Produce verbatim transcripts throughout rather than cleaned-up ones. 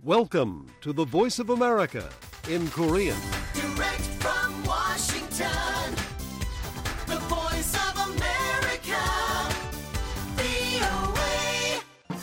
Welcome to the Voice of America in Korean. Direct from Washington, the Voice of America, 브이오에이.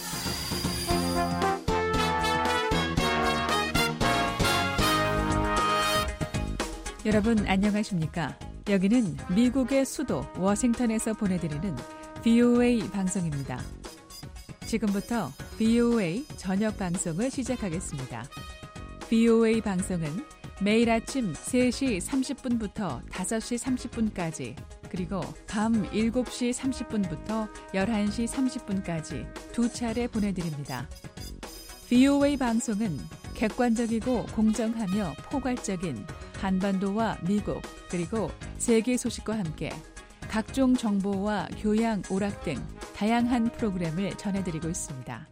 여러분 안녕하십니까? 여기는 미국의 수도 워싱턴에서 보내드리는 브이오에이 방송입니다. 지금부터 브이오에이 저녁 방송을 시작하겠습니다. 브이오에이 방송은 매일 아침 세 시 삼십 분부터 다섯 시 삼십 분까지 그리고 밤 일곱 시 삼십 분부터 열한 시 삼십 분까지 두 차례 보내드립니다. 브이오에이 방송은 객관적이고 공정하며 포괄적인 한반도와 미국 그리고 세계 소식과 함께 각종 정보와 교양, 오락 등 다양한 프로그램을 전해드리고 있습니다.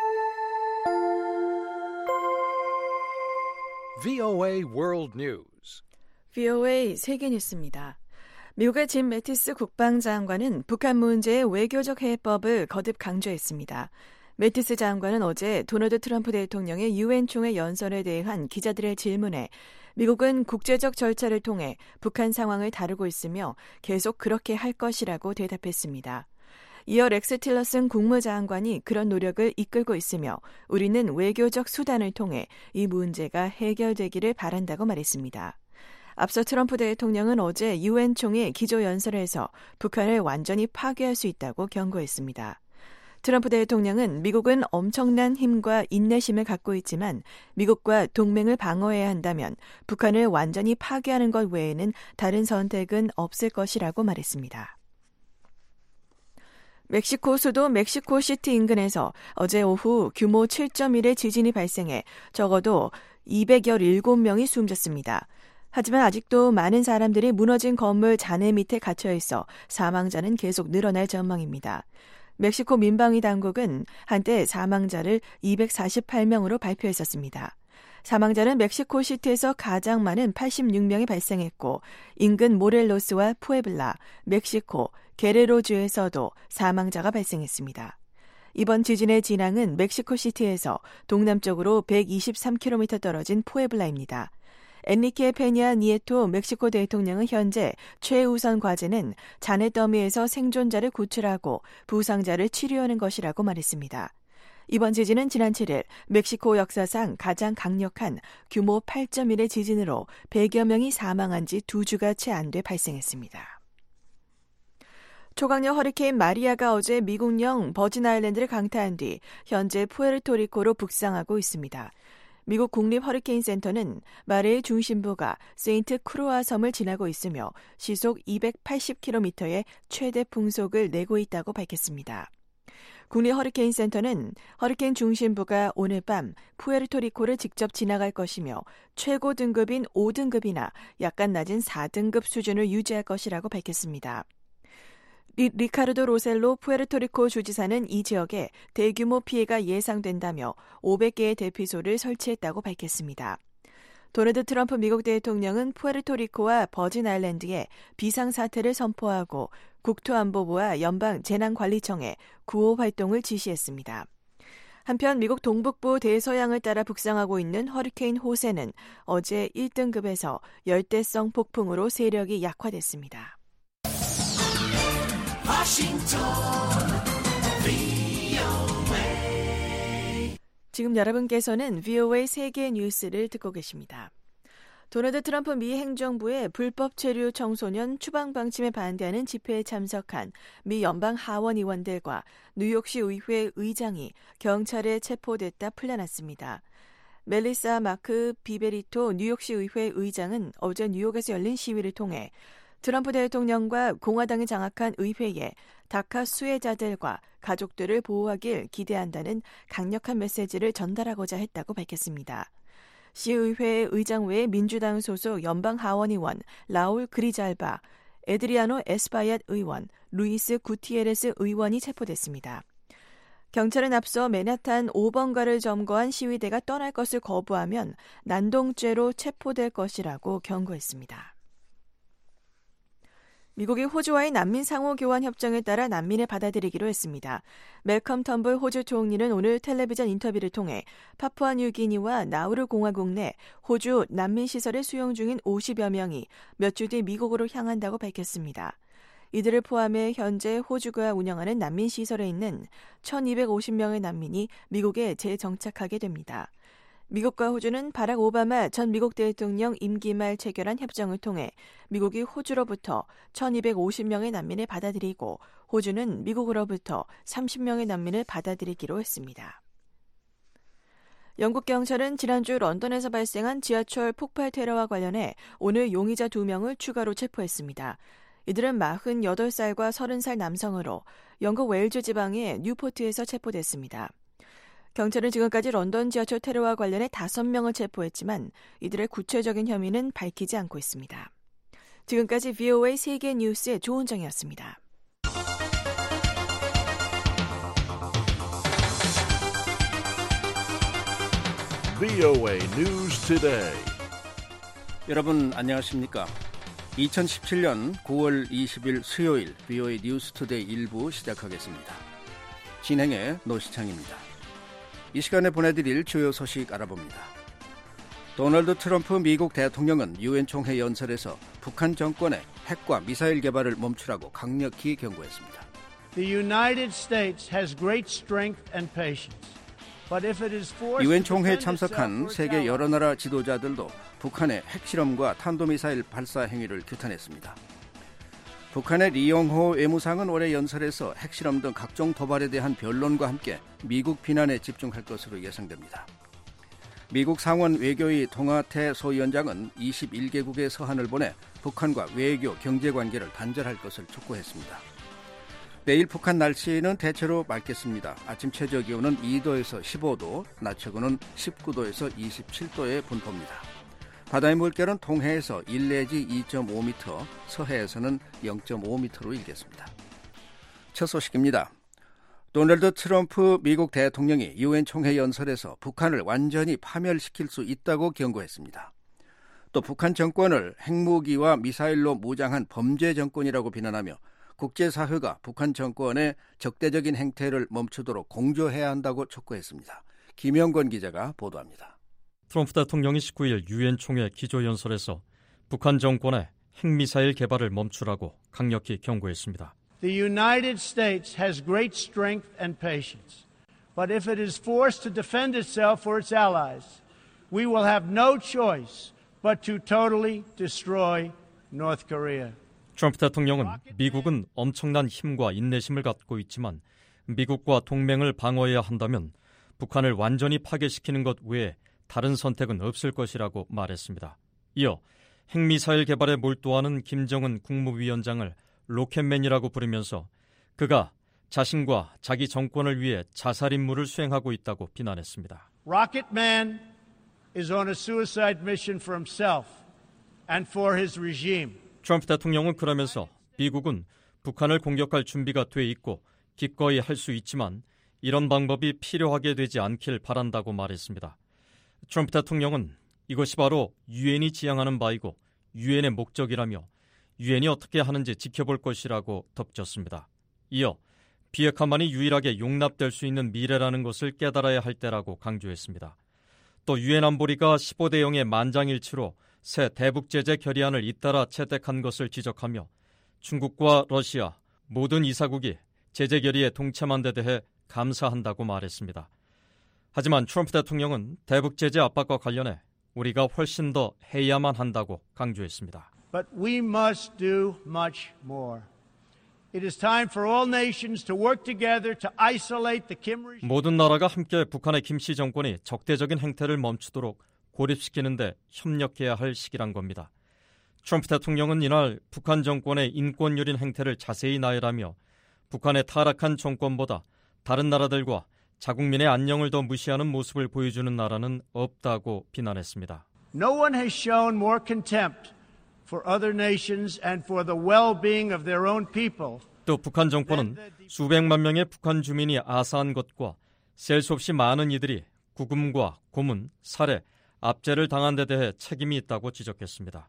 브이오에이 World News. 브이오에이 세계 뉴스입니다. 미국의 짐 매티스 국방장관은 북한 문제의 외교적 해법을 거듭 강조했습니다. 매티스 장관은 어제 도널드 트럼프 대통령의 유엔 총회 연설에 대한 기자들의 질문에 미국은 국제적 절차를 통해 북한 상황을 다루고 있으며 계속 그렇게 할 것이라고 대답했습니다. 이어 렉스 틸러슨 국무장관이 그런 노력을 이끌고 있으며 우리는 외교적 수단을 통해 이 문제가 해결되기를 바란다고 말했습니다. 앞서 트럼프 대통령은 어제 유엔 총회 기조연설에서 북한을 완전히 파괴할 수 있다고 경고했습니다. 트럼프 대통령은 미국은 엄청난 힘과 인내심을 갖고 있지만 미국과 동맹을 방어해야 한다면 북한을 완전히 파괴하는 것 외에는 다른 선택은 없을 것이라고 말했습니다. 멕시코 수도 멕시코시티 인근에서 어제 오후 규모 칠 점 일의 지진이 발생해 적어도 이백십칠 명이 숨졌습니다. 하지만 아직도 많은 사람들이 무너진 건물 잔해 밑에 갇혀 있어 사망자는 계속 늘어날 전망입니다. 멕시코 민방위 당국은 한때 사망자를 이백사십팔 명으로 발표했었습니다. 사망자는 멕시코시티에서 가장 많은 팔십육 명이 발생했고 인근 모렐로스와 푸에블라, 멕시코, 게레로주에서도 사망자가 발생했습니다. 이번 지진의 진앙은 멕시코시티에서 동남쪽으로 백이십삼 킬로미터 떨어진 푸에블라입니다. 엔리케 페냐 니에토 멕시코 대통령은 현재 최우선 과제는 잔해 더미에서 생존자를 구출하고 부상자를 치료하는 것이라고 말했습니다. 이번 지진은 지난 칠 일 멕시코 역사상 가장 강력한 규모 팔 점 일의 지진으로 백여 명이 사망한 지 두 주가 채 안 돼 발생했습니다. 초강력 허리케인 마리아가 어제 미국령 버진 아일랜드를 강타한 뒤 현재 푸에르토리코로 북상하고 있습니다. 미국 국립 허리케인 센터는 마리의 중심부가 세인트 크루아 섬을 지나고 있으며 시속 이백팔십 킬로미터의 최대 풍속을 내고 있다고 밝혔습니다. 국립 허리케인 센터는 허리케인 중심부가 오늘 밤 푸에르토리코를 직접 지나갈 것이며 최고 등급인 오 등급이나 약간 낮은 사 등급 수준을 유지할 것이라고 밝혔습니다. 리, 리카르도 로셀로 푸에르토리코 주지사는 이 지역에 대규모 피해가 예상된다며 오백 개의 대피소를 설치했다고 밝혔습니다. 도널드 트럼프 미국 대통령은 푸에르토리코와 버진 아일랜드에 비상사태를 선포하고 국토안보부와 연방재난관리청에 구호 활동을 지시했습니다. 한편 미국 동북부 대서양을 따라 북상하고 있는 허리케인 호세는 어제 일 등급에서 열대성 폭풍으로 세력이 약화됐습니다. 워싱턴, 브이오에이. 지금 여러분께서는 브이오에이 세계 뉴스를 듣고 계십니다. 도널드 트럼프 미 행정부의 불법 체류 청소년 추방 방침에 반대하는 집회에 참석한 미 연방 하원 의원들과 뉴욕시 의회 의장이 경찰에 체포됐다 풀려났습니다. 멜리사 마크 비베리토 뉴욕시 의회 의장은 어제 뉴욕에서 열린 시위를 통해 트럼프 대통령과 공화당이 장악한 의회에 다카 수혜자들과 가족들을 보호하길 기대한다는 강력한 메시지를 전달하고자 했다고 밝혔습니다. 시의회 의장 외에 민주당 소속 연방 하원 의원 라울 그리잘바, 에드리아노 에스바얏 의원, 루이스 구티에레스 의원이 체포됐습니다. 경찰은 앞서 맨하탄 오 번가를 점거한 시위대가 떠날 것을 거부하면 난동죄로 체포될 것이라고 경고했습니다. 미국이 호주와의 난민 상호 교환 협정에 따라 난민을 받아들이기로 했습니다. 멜컴 텀블 호주 총리는 오늘 텔레비전 인터뷰를 통해 파푸아 뉴기니와 나우루 공화국 내 호주 난민 시설에 수용 중인 오십여 명이 몇 주 뒤 미국으로 향한다고 밝혔습니다. 이들을 포함해 현재 호주가 운영하는 난민 시설에 있는 천이백오십 명의 난민이 미국에 재정착하게 됩니다. 미국과 호주는 바락 오바마 전 미국 대통령 임기 말 체결한 협정을 통해 미국이 호주로부터 천이백오십 명의 난민을 받아들이고 호주는 미국으로부터 삼십 명의 난민을 받아들이기로 했습니다. 영국 경찰은 지난주 런던에서 발생한 지하철 폭발 테러와 관련해 오늘 용의자 두 명을 추가로 체포했습니다. 이들은 마흔여덟 살과 서른 살 남성으로 영국 웨일즈 지방의 뉴포트에서 체포됐습니다. 경찰은 지금까지 런던 지하철 테러와 관련해 다섯 명을 체포했지만 이들의 구체적인 혐의는 밝히지 않고 있습니다. 지금까지 브이오에이 세계 뉴스의 조은정이었습니다. 브이오에이 News Today. 여러분 안녕하십니까? 이천십칠년 구월 이십일 수요일 브이오에이 뉴스 투데이 일부 시작하겠습니다. 진행의 노시창입니다. 이 시간에 보내드릴 주요 소식 알아봅니다. 도널드 트럼프 미국 대통령은 유엔 총회 연설에서 북한 정권의 핵과 미사일 개발을 멈추라고 강력히 경고했습니다. The United States has great strength and patience. But if it is forced 유엔 to 총회에 defend 참석한 itself or 세계 its 여러 나라 지도자들도 북한의 핵실험과 탄도미사일 발사 행위를 규탄했습니다. 북한의 리용호 외무상은 올해 연설에서 핵실험 등 각종 도발에 대한 변론과 함께 미국 비난에 집중할 것으로 예상됩니다. 미국 상원 외교위 통화태 소위원장은 이십일 개국의 서한을 보내 북한과 외교, 경제관계를 단절할 것을 촉구했습니다. 내일 북한 날씨는 대체로 맑겠습니다. 아침 최저기온은 이도에서 십오도, 낮 최고는 십구도에서 이십칠도의 분포입니다. 바다의 물결은 동해에서 일 내지 이 점 오 미터, 서해에서는 영 점 오 미터로 일겠습니다. 첫 소식입니다. 도널드 트럼프 미국 대통령이 유엔 총회 연설에서 북한을 완전히 파멸시킬 수 있다고 경고했습니다. 또 북한 정권을 핵무기와 미사일로 무장한 범죄 정권이라고 비난하며 국제사회가 북한 정권의 적대적인 행태를 멈추도록 공조해야 한다고 촉구했습니다. 김영권 기자가 보도합니다. 트럼프 대통령이 십구일 유엔 총회 기조연설에서 북한 정권의 핵미사일 개발을 멈추라고 강력히 경고했습니다. The United States has great strength and patience. But if it is forced to defend itself or its allies, we will have no choice but to totally destroy North Korea. 트럼프 대통령은 미국은 엄청난 힘과 인내심을 갖고 있지만 미국과 동맹을 방어해야 한다면 북한을 완전히 파괴시키는 것 외에 다른 선택은 없을 것이라고 말했습니다. 이어 핵미사일 개발에 몰두하는 김정은 국무위원장을 로켓맨이라고 부르면서 그가 자신과 자기 정권을 위해 자살 임무를 수행하고 있다고 비난했습니다. Rocketman is on a suicide mission for himself and for his regime. 트럼프 대통령은 그러면서 미국은 북한을 공격할 준비가 돼 있고 기꺼이 할 수 있지만 이런 방법이 필요하게 되지 않길 바란다고 말했습니다. 트럼프 대통령은 이것이 바로 유엔이 지향하는 바이고 유엔의 목적이라며 유엔이 어떻게 하는지 지켜볼 것이라고 덧붙였습니다. 이어 비핵화만이 유일하게 용납될 수 있는 미래라는 것을 깨달아야 할 때라고 강조했습니다. 또 유엔 안보리가 십오대 영의 만장일치로 새 대북제재 결의안을 잇따라 채택한 것을 지적하며 중국과 러시아 모든 이사국이 제재 결의에 동참한 데 대해 감사한다고 말했습니다. 하지만 트럼프 대통령은 대북제재 압박과 관련해 우리가 훨씬 더 해야만 한다고 강조했습니다. But we must do much more. It is time for all nations to work together to isolate the Kim regime. 모든 나라가 함께 북한의 김씨 정권이 적대적인 행태를 멈추도록 고립시키는 데 협력해야 할 시기란 겁니다. 트럼프 대통령은 이날 북한 정권의 인권유린 행태를 자세히 나열하며 북한의 타락한 정권보다 다른 나라들과 자국민의 안녕을 더 무시하는 모습을 보여주는 나라는 없다고 비난했습니다. No one has shown more contempt for other nations and for the well-being of their own people. 또 북한 정권은 수백만 명의 북한 주민이 아사한 것과 셀 수 없이 많은 이들이 구금과 고문, 살해, 압제를 당한 데 대해 책임이 있다고 지적했습니다.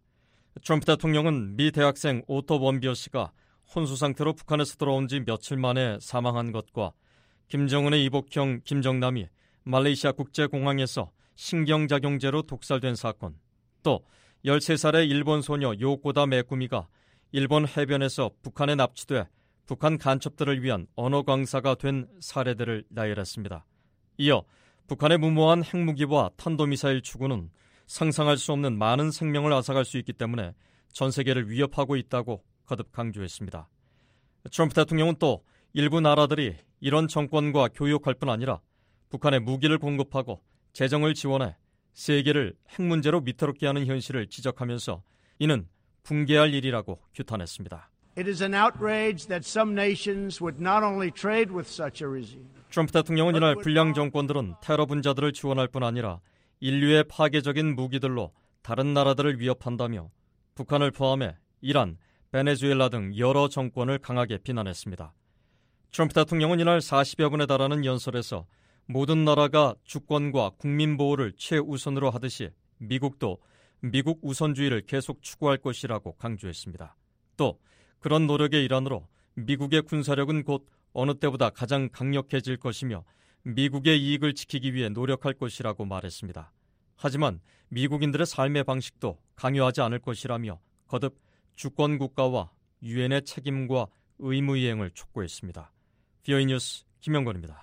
트럼프 대통령은 미 대학생 오토 원비어 씨가 혼수 상태로 북한에서 돌아온 지 며칠 만에 사망한 것과 김정은의 이복형 김정남이 말레이시아 국제공항에서 신경작용제로 독살된 사건, 또 열세 살의 일본 소녀 요코다 메구미가 일본 해변에서 북한에 납치돼 북한 간첩들을 위한 언어 강사가 된 사례들을 나열했습니다. 이어 북한의 무모한 핵무기와 탄도미사일 추구는 상상할 수 없는 많은 생명을 앗아갈 수 있기 때문에 전 세계를 위협하고 있다고 거듭 강조했습니다. 트럼프 대통령은 또 일부 나라들이 이런 정권과 교역할 뿐 아니라 북한에 무기를 공급하고 재정을 지원해 세계를 핵 문제로 위태롭게 하는 현실을 지적하면서 이는 붕괴할 일이라고 규탄했습니다. It is an outrage that some nations would not only trade with such a regime. 트럼프 대통령은 이날 불량 정권들은 테러 분자들을 지원할 뿐 아니라 인류의 파괴적인 무기들로 다른 나라들을 위협한다며 북한을 포함해 이란, 베네수엘라 등 여러 정권을 강하게 비난했습니다. 트럼프 대통령은 이날 사십여 분에 달하는 연설에서 모든 나라가 주권과 국민 보호를 최우선으로 하듯이 미국도 미국 우선주의를 계속 추구할 것이라고 강조했습니다. 또 그런 노력의 일환으로 미국의 군사력은 곧 어느 때보다 가장 강력해질 것이며 미국의 이익을 지키기 위해 노력할 것이라고 말했습니다. 하지만 미국인들의 삶의 방식도 강요하지 않을 것이라며 거듭 주권 국가와 유엔의 책임과 의무 이행을 촉구했습니다. 비오이 뉴스 김영건입니다.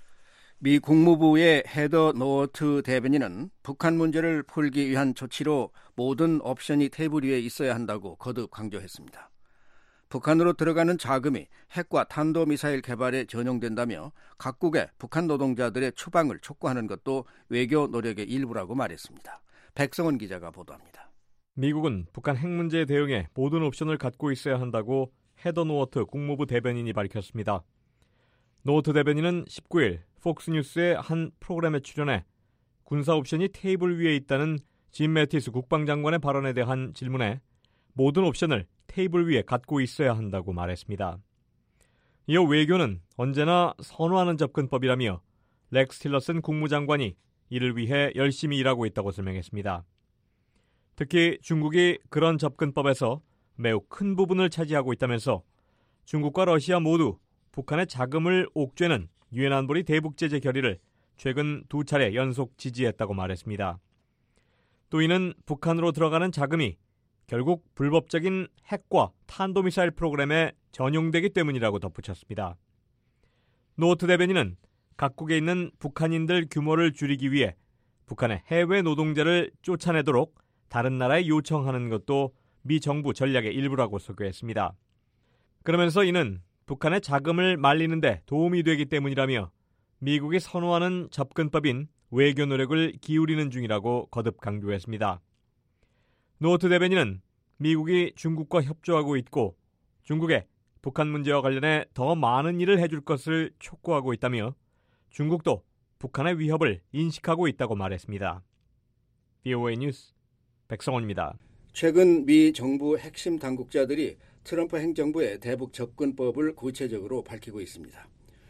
미 국무부의 헤더 노어트 대변인은 북한 문제를 풀기 위한 조치로 모든 옵션이 테이블 위에 있어야 한다고 거듭 강조했습니다. 북한으로 들어가는 자금이 핵과 탄도미사일 개발에 전용된다며 각국의 북한 노동자들의 추방을 촉구하는 것도 외교 노력의 일부라고 말했습니다. 백성원 기자가 보도합니다. 미국은 북한 핵 문제에 대응해 모든 옵션을 갖고 있어야 한다고 헤더 노어트 국무부 대변인이 밝혔습니다. 노어트 대변인은 십구 일 폭스뉴스의 한 프로그램에 출연해 군사 옵션이 테이블 위에 있다는 짐 매티스 국방장관의 발언에 대한 질문에 모든 옵션을 테이블 위에 갖고 있어야 한다고 말했습니다. 이어 외교는 언제나 선호하는 접근법이라며 렉스 틸러슨 국무장관이 이를 위해 열심히 일하고 있다고 설명했습니다. 특히 중국이 그런 접근법에서 매우 큰 부분을 차지하고 있다면서 중국과 러시아 모두 북한의 자금을 옥죄는 유엔 안보리 대북제재 결의를 최근 두 차례 연속 지지했다고 말했습니다. 또 이는 북한으로 들어가는 자금이 결국 불법적인 핵과 탄도미사일 프로그램에 전용되기 때문이라고 덧붙였습니다. 노어트 대변인은 각국에 있는 북한인들 규모를 줄이기 위해 북한의 해외 노동자를 쫓아내도록 다른 나라에 요청하는 것도 미 정부 전략의 일부라고 소개했습니다. 그러면서 이는 북한의 자금을 말리는 데 도움이 되기 때문이라며 미국이 선호하는 접근법인 외교 노력을 기울이는 중이라고 거듭 강조했습니다. 노어트 대변인은 미국이 중국과 협조하고 있고 중국에 북한 문제와 관련해 더 많은 일을 해줄 것을 촉구하고 있다며 중국도 북한의 위협을 인식하고 있다고 말했습니다. 비오에이 뉴스 백성원입니다. 최근 미 정부 핵심 당국자들이 트럼프 행정부의 대북 접근법을 구체적으로 밝히고 있습니다.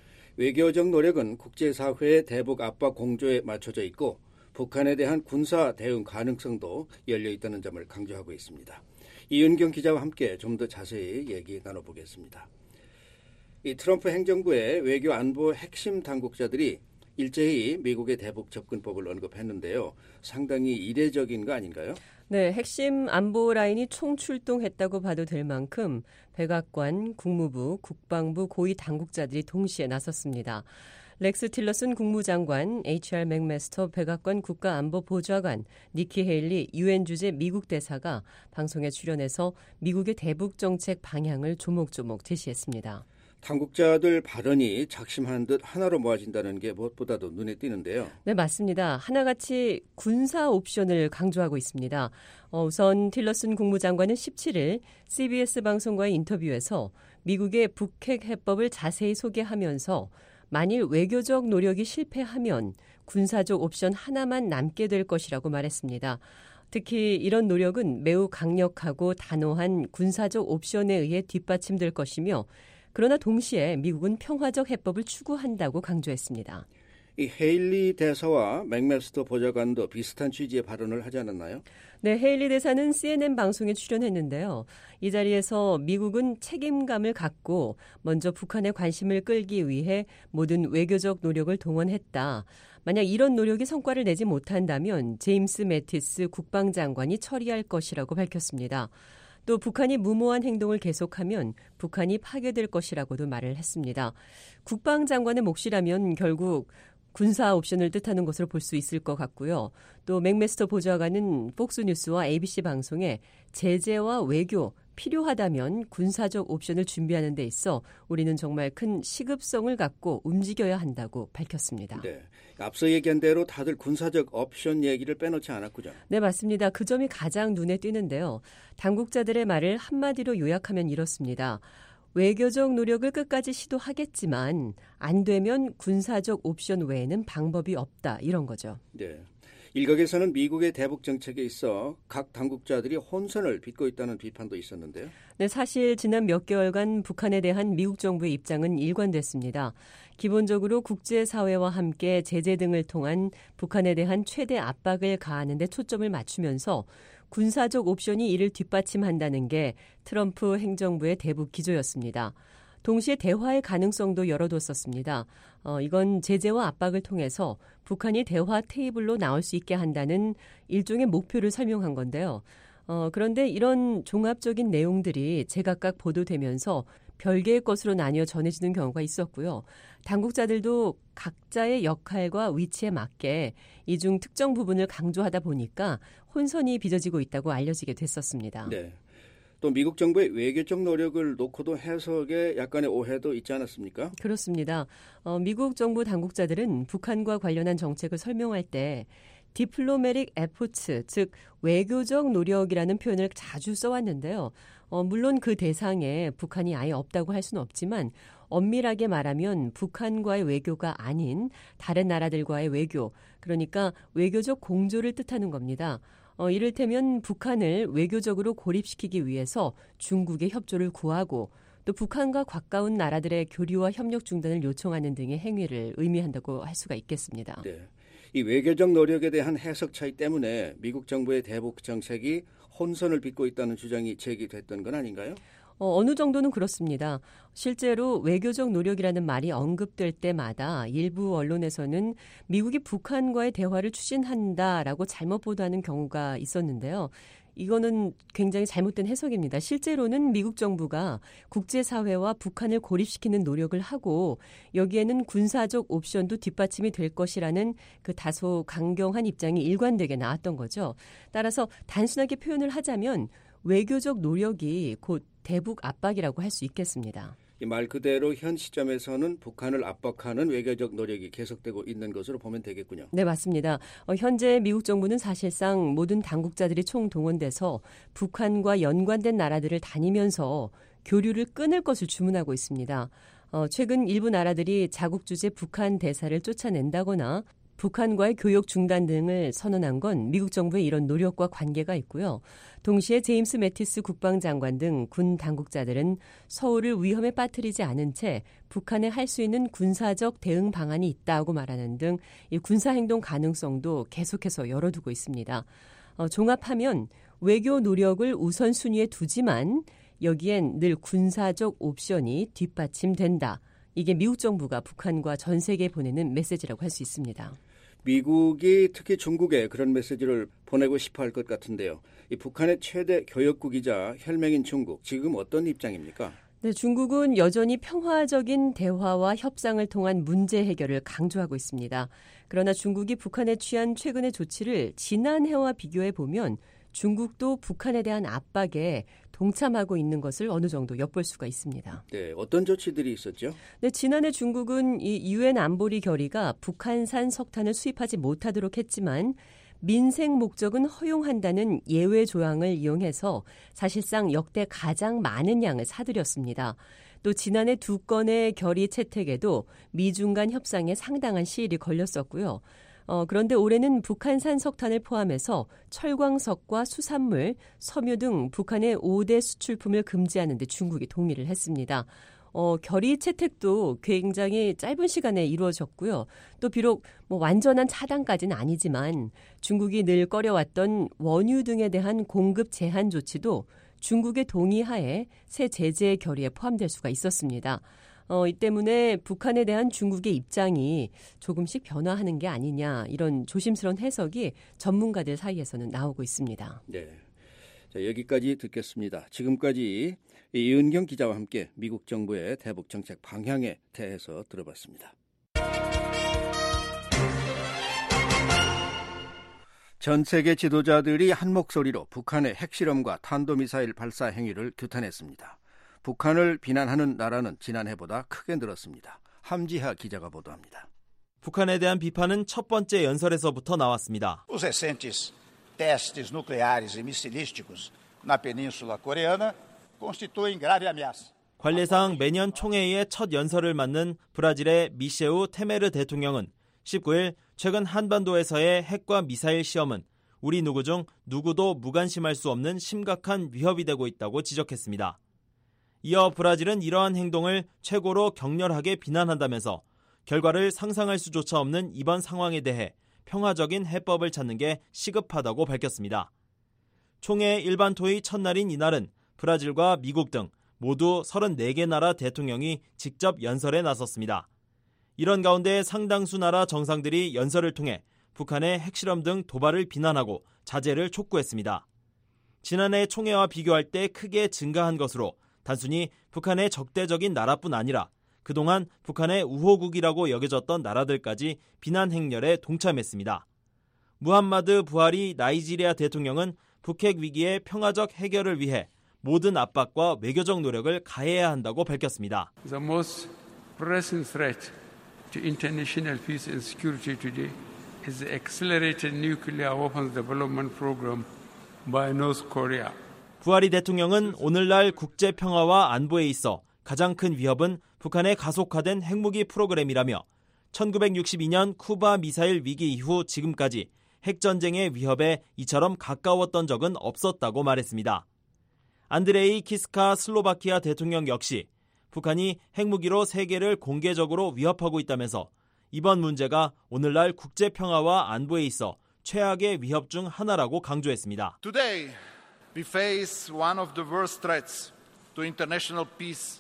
외교적 노력은 국제사회의 대북 압박 공조에 맞춰져 있고 북한에 대한 군사 대응 가능성도 열려 있다는 점을 강조하고 있습니다. 이은경 기자와 함께 좀 더 자세히 얘기 나눠보겠습니다. 이 트럼프 행정부의 외교 안보 핵심 당국자들이 일제히 미국의 대북 접근법을 언급했는데요. 상당히 이례적인 거 아닌가요? 네, 핵심 안보 라인이 총출동했다고 봐도 될 만큼 백악관, 국무부, 국방부 고위 당국자들이 동시에 나섰습니다. 렉스 틸러슨 국무장관, 에이치알 맥메스터 백악관 국가안보보좌관, 니키 헤일리 유엔 주재 미국 대사가 방송에 출연해서 미국의 대북 정책 방향을 조목조목 제시했습니다. 당국자들 발언이 작심한 듯 하나로 모아진다는 게 무엇보다도 눈에 띄는데요. 네, 맞습니다. 하나같이 군사 옵션을 강조하고 있습니다. 어, 우선 틸러슨 국무장관은 십칠 일 씨비에스 방송과의 인터뷰에서 미국의 북핵 해법을 자세히 소개하면서 만일 외교적 노력이 실패하면 군사적 옵션 하나만 남게 될 것이라고 말했습니다. 특히 이런 노력은 매우 강력하고 단호한 군사적 옵션에 의해 뒷받침될 것이며 그러나 동시에 미국은 평화적 해법을 추구한다고 강조했습니다. 이 헤일리 대사와 맥메스터 보좌관도 비슷한 취지의 발언을 하지 않았나요? 네, 헤일리 대사는 씨엔엔 방송에 출연했는데요. 이 자리에서 미국은 책임감을 갖고 먼저 북한의 관심을 끌기 위해 모든 외교적 노력을 동원했다. 만약 이런 노력이 성과를 내지 못한다면 제임스 매티스 국방장관이 처리할 것이라고 밝혔습니다. 또 북한이 무모한 행동을 계속하면 북한이 파괴될 것이라고도 말을 했습니다. 국방장관의 몫이라면 결국 군사 옵션을 뜻하는 것으로 볼 수 있을 것 같고요. 또 맥메스터 보좌관은 폭스뉴스와 에이비씨 방송에 제재와 외교, 필요하다면 군사적 옵션을 준비하는 데 있어 우리는 정말 큰 시급성을 갖고 움직여야 한다고 밝혔습니다. 네, 앞서 얘기한 대로 다들 군사적 옵션 얘기를 빼놓지 않았군요. 네, 맞습니다. 그 점이 가장 눈에 띄는데요. 당국자들의 말을 한마디로 요약하면 이렇습니다. 외교적 노력을 끝까지 시도하겠지만 안 되면 군사적 옵션 외에는 방법이 없다. 이런 거죠. 네. 일각에서는 미국의 대북 정책에 있어 각 당국자들이 혼선을 빚고 있다는 비판도 있었는데요. 네, 사실 지난 몇 개월간 북한에 대한 미국 정부의 입장은 일관됐습니다. 기본적으로 국제사회와 함께 제재 등을 통한 북한에 대한 최대 압박을 가하는 데 초점을 맞추면서 군사적 옵션이 이를 뒷받침한다는 게 트럼프 행정부의 대북 기조였습니다. 동시에 대화의 가능성도 열어뒀었습니다. 어, 이건 제재와 압박을 통해서 북한이 대화 테이블로 나올 수 있게 한다는 일종의 목표를 설명한 건데요. 어, 그런데 이런 종합적인 내용들이 제각각 보도되면서 별개의 것으로 나뉘어 전해지는 경우가 있었고요. 당국자들도 각자의 역할과 위치에 맞게 이중 특정 부분을 강조하다 보니까 혼선이 빚어지고 있다고 알려지게 됐었습니다. 네. 또 미국 정부의 외교적 노력을 놓고도 해석에 약간의 오해도 있지 않았습니까? 그렇습니다. 어, 미국 정부 당국자들은 북한과 관련한 정책을 설명할 때 디플로매틱 에포츠, 즉 외교적 노력이라는 표현을 자주 써왔는데요. 어, 물론 그 대상에 북한이 아예 없다고 할 수는 없지만 엄밀하게 말하면 북한과의 외교가 아닌 다른 나라들과의 외교, 그러니까 외교적 공조를 뜻하는 겁니다. 어, 이를테면 북한을 외교적으로 고립시키기 위해서 중국의 협조를 구하고 또 북한과 가까운 나라들의 교류와 협력 중단을 요청하는 등의 행위를 의미한다고 할 수가 있겠습니다. 네. 이 외교적 노력에 대한 해석 차이 때문에 미국 정부의 대북 정책이 혼선을 빚고 있다는 주장이 제기됐던 건 아닌가요? 어, 어느 정도는 그렇습니다. 실제로 외교적 노력이라는 말이 언급될 때마다 일부 언론에서는 미국이 북한과의 대화를 추진한다라고 잘못 보도하는 경우가 있었는데요. 이거는 굉장히 잘못된 해석입니다. 실제로는 미국 정부가 국제사회와 북한을 고립시키는 노력을 하고 여기에는 군사적 옵션도 뒷받침이 될 것이라는 그 다소 강경한 입장이 일관되게 나왔던 거죠. 따라서 단순하게 표현을 하자면 외교적 노력이 곧 대북 압박이라고 할 수 있겠습니다. 이 말 그대로 현 시점에서는 북한을 압박하는 외교적 노력이 계속되고 있는 것으로 보면 되겠군요. 네, 맞습니다. 어, 현재 미국 정부는 사실상 모든 당국자들이 총동원돼서 북한과 연관된 나라들을 다니면서 교류를 끊을 것을 주문하고 있습니다. 어, 최근 일부 나라들이 자국 주재 북한 대사를 쫓아낸다거나 북한과의 교역 중단 등을 선언한 건 미국 정부의 이런 노력과 관계가 있고요. 동시에 제임스 매티스 국방장관 등 군 당국자들은 서울을 위험에 빠뜨리지 않은 채 북한에 할 수 있는 군사적 대응 방안이 있다고 말하는 등 이 군사행동 가능성도 계속해서 열어두고 있습니다. 어, 종합하면 외교 노력을 우선순위에 두지만 여기엔 늘 군사적 옵션이 뒷받침된다. 이게 미국 정부가 북한과 전 세계에 보내는 메시지라고 할 수 있습니다. 미국이 특히 중국에 그런 메시지를 보내고 싶어 할 것 같은데요. 이 북한의 최대 교역국이자 혈맹인 중국, 지금 어떤 입장입니까? 네, 중국은 여전히 평화적인 대화와 협상을 통한 문제 해결을 강조하고 있습니다. 그러나 중국이 북한에 취한 최근의 조치를 지난해와 비교해 보면 중국도 북한에 대한 압박에 동참하고 있는 것을 어느 정도 엿볼 수가 있습니다. 네, 어떤 조치들이 있었죠? 네, 지난해 중국은 이 유엔 안보리 결의가 북한산 석탄을 수입하지 못하도록 했지만 민생 목적은 허용한다는 예외 조항을 이용해서 사실상 역대 가장 많은 양을 사들였습니다. 또 지난해 두 건의 결의 채택에도 미중 간 협상에 상당한 시일이 걸렸었고요. 어, 그런데 올해는 북한산 석탄을 포함해서 철광석과 수산물, 섬유 등 북한의 오 대 수출품을 금지하는 데 중국이 동의를 했습니다. 어, 결의 채택도 굉장히 짧은 시간에 이루어졌고요. 또 비록 뭐 완전한 차단까지는 아니지만 중국이 늘 꺼려왔던 원유 등에 대한 공급 제한 조치도 중국의 동의하에 새 제재 결의에 포함될 수가 있었습니다. 어, 이 때문에 북한에 대한 중국의 입장이 조금씩 변화하는 게 아니냐 이런 조심스러운 해석이 전문가들 사이에서는 나오고 있습니다. 네, 자, 여기까지 듣겠습니다. 지금까지 이은경 기자와 함께 미국 정부의 대북 정책 방향에 대해서 들어봤습니다. 전 세계 지도자들이 한 목소리로 북한의 핵실험과 탄도미사일 발사 행위를 규탄했습니다. 북한을 비난하는 나라는 지난해보다 크게 늘었습니다. 함지하 기자가 보도합니다. 북한에 대한 비판은 첫 번째 연설에서부터 나왔습니다. Os recentes testes nucleares e missilísticos na Península Coreana constituem grave ameaça. 관례상 매년 총회의 첫 연설을 맡는 브라질의 미셰우 테메르 대통령은 십구일 최근 한반도에서의 핵과 미사일 시험은 우리 누구 중 누구도 무관심할 수 없는 심각한 위협이 되고 있다고 지적했습니다. 이어 브라질은 이러한 행동을 최고로 격렬하게 비난한다면서 결과를 상상할 수조차 없는 이번 상황에 대해 평화적인 해법을 찾는 게 시급하다고 밝혔습니다. 총회 일반 토의 첫날인 이날은 브라질과 미국 등 모두 서른네 개 나라 대통령이 직접 연설에 나섰습니다. 이런 가운데 상당수 나라 정상들이 연설을 통해 북한의 핵실험 등 도발을 비난하고 자제를 촉구했습니다. 지난해 총회와 비교할 때 크게 증가한 것으로 단순히 북한의 적대적인 나라뿐 아니라 그동안 북한의 우호국이라고 여겨졌던 나라들까지 비난 행렬에 동참했습니다. 무함마드 부하리 나이지리아 대통령은 북핵 위기의 평화적 해결을 위해 모든 압박과 외교적 노력을 가해야 한다고 밝혔습니다. The most pressing threat to international peace and security today is the accelerated nuclear weapons development program by North Korea. 부하리 대통령은 오늘날 국제 평화와 안보에 있어 가장 큰 위협은 북한의 가속화된 핵무기 프로그램이라며 천구백육십이 년 쿠바 미사일 위기 이후 지금까지 핵전쟁의 위협에 이처럼 가까웠던 적은 없었다고 말했습니다. 안드레이 키스카 슬로바키아 대통령 역시 북한이 핵무기로 세계를 공개적으로 위협하고 있다면서 이번 문제가 오늘날 국제 평화와 안보에 있어 최악의 위협 중 하나라고 강조했습니다. Today we face one of the worst threats to international peace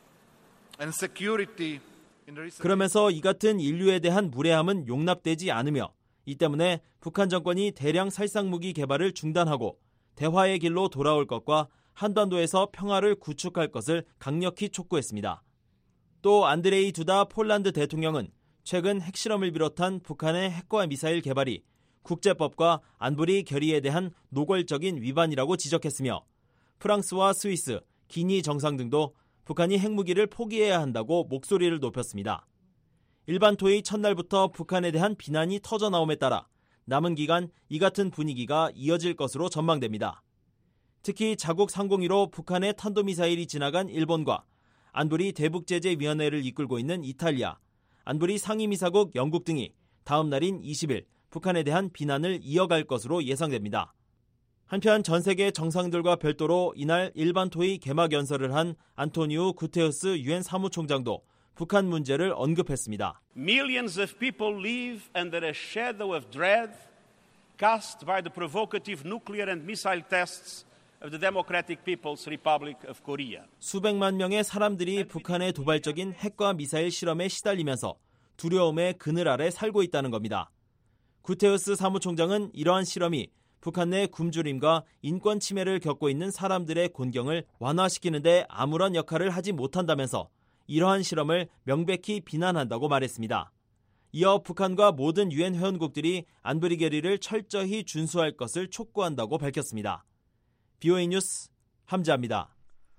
and security. 그러면서 이 같은 인류에 대한 무례함은 용납되지 않으며 이 때문에 북한 정권이 대량 살상무기 개발을 중단하고 대화의 길로 돌아올 것과 한반도에서 평화를 구축할 것을 강력히 촉구했습니다. 또 안드레이 두다 폴란드 대통령은 최근 핵실험을 비롯한 북한의 핵과 미사일 개발이 국제법과 안보리 결의에 대한 노골적인 위반이라고 지적했으며 프랑스와 스위스, 기니 정상 등도 북한이 핵무기를 포기해야 한다고 목소리를 높였습니다. 일반 토의 첫날부터 북한에 대한 비난이 터져나옴에 따라 남은 기간 이 같은 분위기가 이어질 것으로 전망됩니다. 특히 자국 상공위로 북한의 탄도미사일이 지나간 일본과 안보리 대북제재위원회를 이끌고 있는 이탈리아, 안보리 상임이사국 영국 등이 다음 날인 이십일 북한에 대한 비난을 이어갈 것으로 예상됩니다. 한편 전 세계 정상들과 별도로 이날 일반 토의 개막 연설을 한 안토니우 구테우스 유엔 사무총장도 북한 문제를 언급했습니다. Millions of people live under a shadow of dread cast by the provocative nuclear and missile tests of the Democratic People's Republic of Korea. 수백만 명의 사람들이 북한의 도발적인 핵과 미사일 실험에 시달리면서 두려움의 그늘 아래 살고 있다는 겁니다. 구테우스 사무총장은 이러한 실험이 북한 내 굶주림과 인권 침해를 겪고 있는 사람들의 곤경을 완화시키는 데 아무런 역할을 하지 못한다면서 이러한 실험을 명백히 비난한다고 말했습니다. 이어 북한과 모든 유엔 회원국들이 안보리 결의를 철저히 준수할 것을 촉구한다고 밝혔습니다. 비오에이 뉴스 함지아입니다.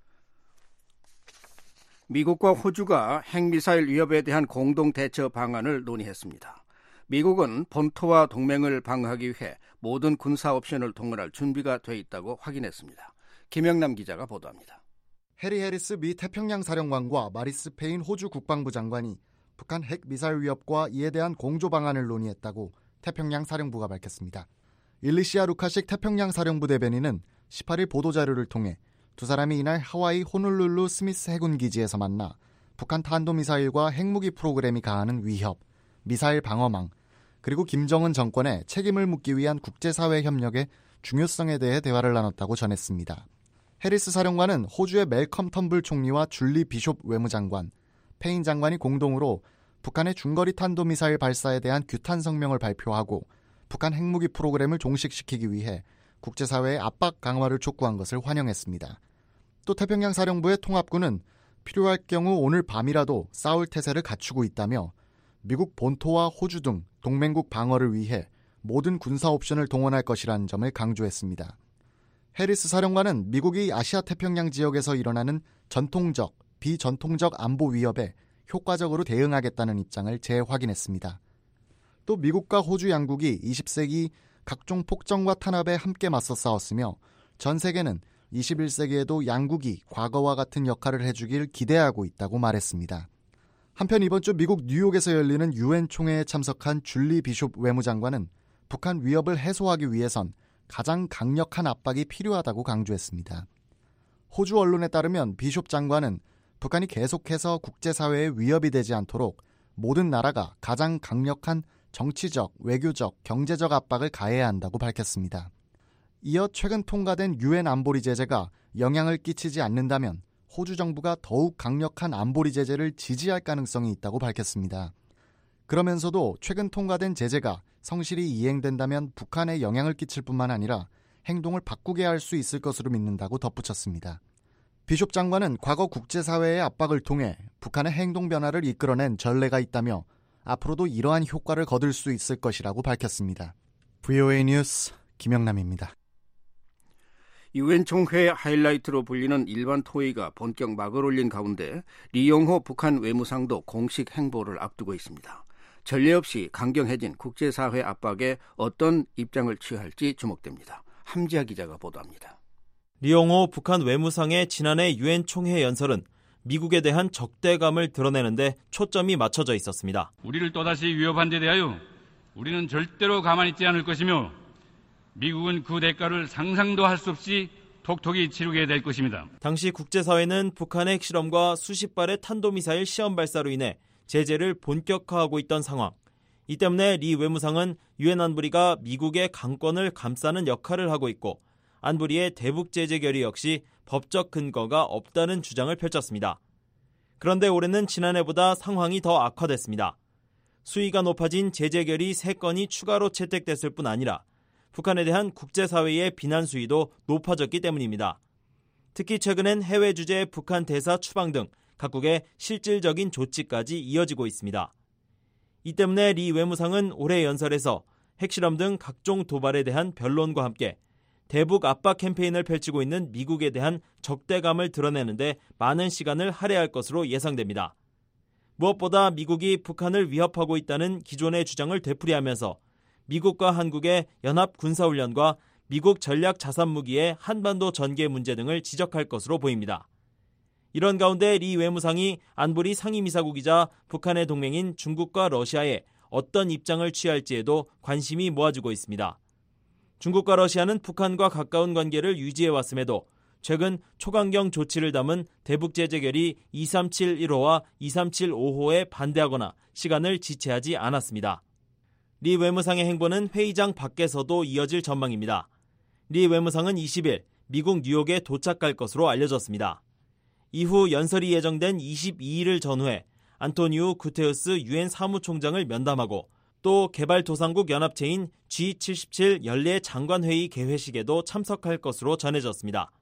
미국과 호주가 핵미사일 위협에 대한 공동 대처 방안을 논의했습니다. 미국은 본토와 동맹을 방어하기 위해 모든 군사 옵션을 동원할 준비가 돼 있다고 확인했습니다. 김영남 기자가 보도합니다. 해리 해리스 미 태평양 사령관과 마리스 페인 호주 국방부 장관이 북한 핵 미사일 위협과 이에 대한 공조 방안을 논의했다고 태평양 사령부가 밝혔습니다. 일리시아 루카식 태평양 사령부 대변인은 십팔일 보도자료를 통해 두 사람이 이날 하와이 호놀룰루 스미스 해군 기지에서 만나 북한 탄도미사일과 핵무기 프로그램이 가하는 위협, 미사일 방어망, 그리고 김정은 정권에 책임을 묻기 위한 국제사회 협력의 중요성에 대해 대화를 나눴다고 전했습니다. 해리스 사령관은 호주의 멜컴 텀블 총리와 줄리 비숍 외무장관, 페인 장관이 공동으로 북한의 중거리 탄도미사일 발사에 대한 규탄 성명을 발표하고 북한 핵무기 프로그램을 종식시키기 위해 국제사회의 압박 강화를 촉구한 것을 환영했습니다. 또 태평양 사령부의 통합군은 필요할 경우 오늘 밤이라도 싸울 태세를 갖추고 있다며 미국 본토와 호주 등 동맹국 방어를 위해 모든 군사 옵션을 동원할 것이라는 점을 강조했습니다. 해리스 사령관은 미국이 아시아 태평양 지역에서 일어나는 전통적, 비전통적 안보 위협에 효과적으로 대응하겠다는 입장을 재확인했습니다. 또 미국과 호주 양국이 이십 세기 각종 폭정과 탄압에 함께 맞서 싸웠으며 전 세계는 이십일 세기에도 양국이 과거와 같은 역할을 해주길 기대하고 있다고 말했습니다. 한편 이번 주 미국 뉴욕에서 열리는 유엔 총회에 참석한 줄리 비숍 외무장관은 북한 위협을 해소하기 위해선 가장 강력한 압박이 필요하다고 강조했습니다. 호주 언론에 따르면 비숍 장관은 북한이 계속해서 국제사회에 위협이 되지 않도록 모든 나라가 가장 강력한 정치적, 외교적, 경제적 압박을 가해야 한다고 밝혔습니다. 이어 최근 통과된 유엔 안보리 제재가 영향을 끼치지 않는다면 호주 정부가 더욱 강력한 안보리 제재를 지지할 가능성이 있다고 밝혔습니다. 그러면서도 최근 통과된 제재가 성실히 이행된다면 북한에 영향을 끼칠 뿐만 아니라 행동을 바꾸게 할 수 있을 것으로 믿는다고 덧붙였습니다. 비숍 장관은 과거 국제사회의 압박을 통해 북한의 행동 변화를 이끌어낸 전례가 있다며 앞으로도 이러한 효과를 거둘 수 있을 것이라고 밝혔습니다. 브이오에이 뉴스 김영남입니다. 유엔 총회의 하이라이트로 불리는 일반 토의가 본격 막을 올린 가운데 리용호 북한 외무상도 공식 행보를 앞두고 있습니다. 전례 없이 강경해진 국제사회 압박에 어떤 입장을 취할지 주목됩니다. 함지아 기자가 보도합니다. 리용호 북한 외무상의 지난해 유엔 총회 연설은 미국에 대한 적대감을 드러내는데 초점이 맞춰져 있었습니다. 우리를 또다시 위협한 데 대하여 우리는 절대로 가만히 있지 않을 것이며 미국은 그 대가를 상상도 할 수 없이 톡톡히 치르게 될 것입니다. 당시 국제사회는 북한의 핵실험과 수십 발의 탄도미사일 시험 발사로 인해 제재를 본격화하고 있던 상황. 이 때문에 리 외무상은 유엔 안보리가 미국의 강권을 감싸는 역할을 하고 있고 안보리의 대북 제재 결의 역시 법적 근거가 없다는 주장을 펼쳤습니다. 그런데 올해는 지난해보다 상황이 더 악화됐습니다. 수위가 높아진 제재 결의 세 건이 추가로 채택됐을 뿐 아니라 북한에 대한 국제사회의 비난 수위도 높아졌기 때문입니다. 특히 최근엔 해외 주재 북한 대사 추방 등 각국의 실질적인 조치까지 이어지고 있습니다. 이 때문에 리 외무상은 올해 연설에서 핵실험 등 각종 도발에 대한 변론과 함께 대북 압박 캠페인을 펼치고 있는 미국에 대한 적대감을 드러내는데 많은 시간을 할애할 것으로 예상됩니다. 무엇보다 미국이 북한을 위협하고 있다는 기존의 주장을 되풀이하면서 미국과 한국의 연합 군사훈련과 미국 전략 자산무기의 한반도 전개 문제 등을 지적할 것으로 보입니다. 이런 가운데 리 외무상이 안보리 상임이사국이자 북한의 동맹인 중국과 러시아에 어떤 입장을 취할지에도 관심이 모아지고 있습니다. 중국과 러시아는 북한과 가까운 관계를 유지해왔음에도 최근 초강경 조치를 담은 대북제재 결의 이삼칠일호와 이삼칠오호에 반대하거나 시간을 지체하지 않았습니다. 리 외무상의 행보는 회의장 밖에서도 이어질 전망입니다. 리 외무상은 이십일 미국 뉴욕에 도착할 것으로 알려졌습니다. 이후 연설이 예정된 이십이일을 전후해 안토니우 구테우스 유엔 사무총장을 면담하고 또 개발도상국 연합체인 지 칠십칠 연례 장관회의 개회식에도 참석할 것으로 전해졌습니다.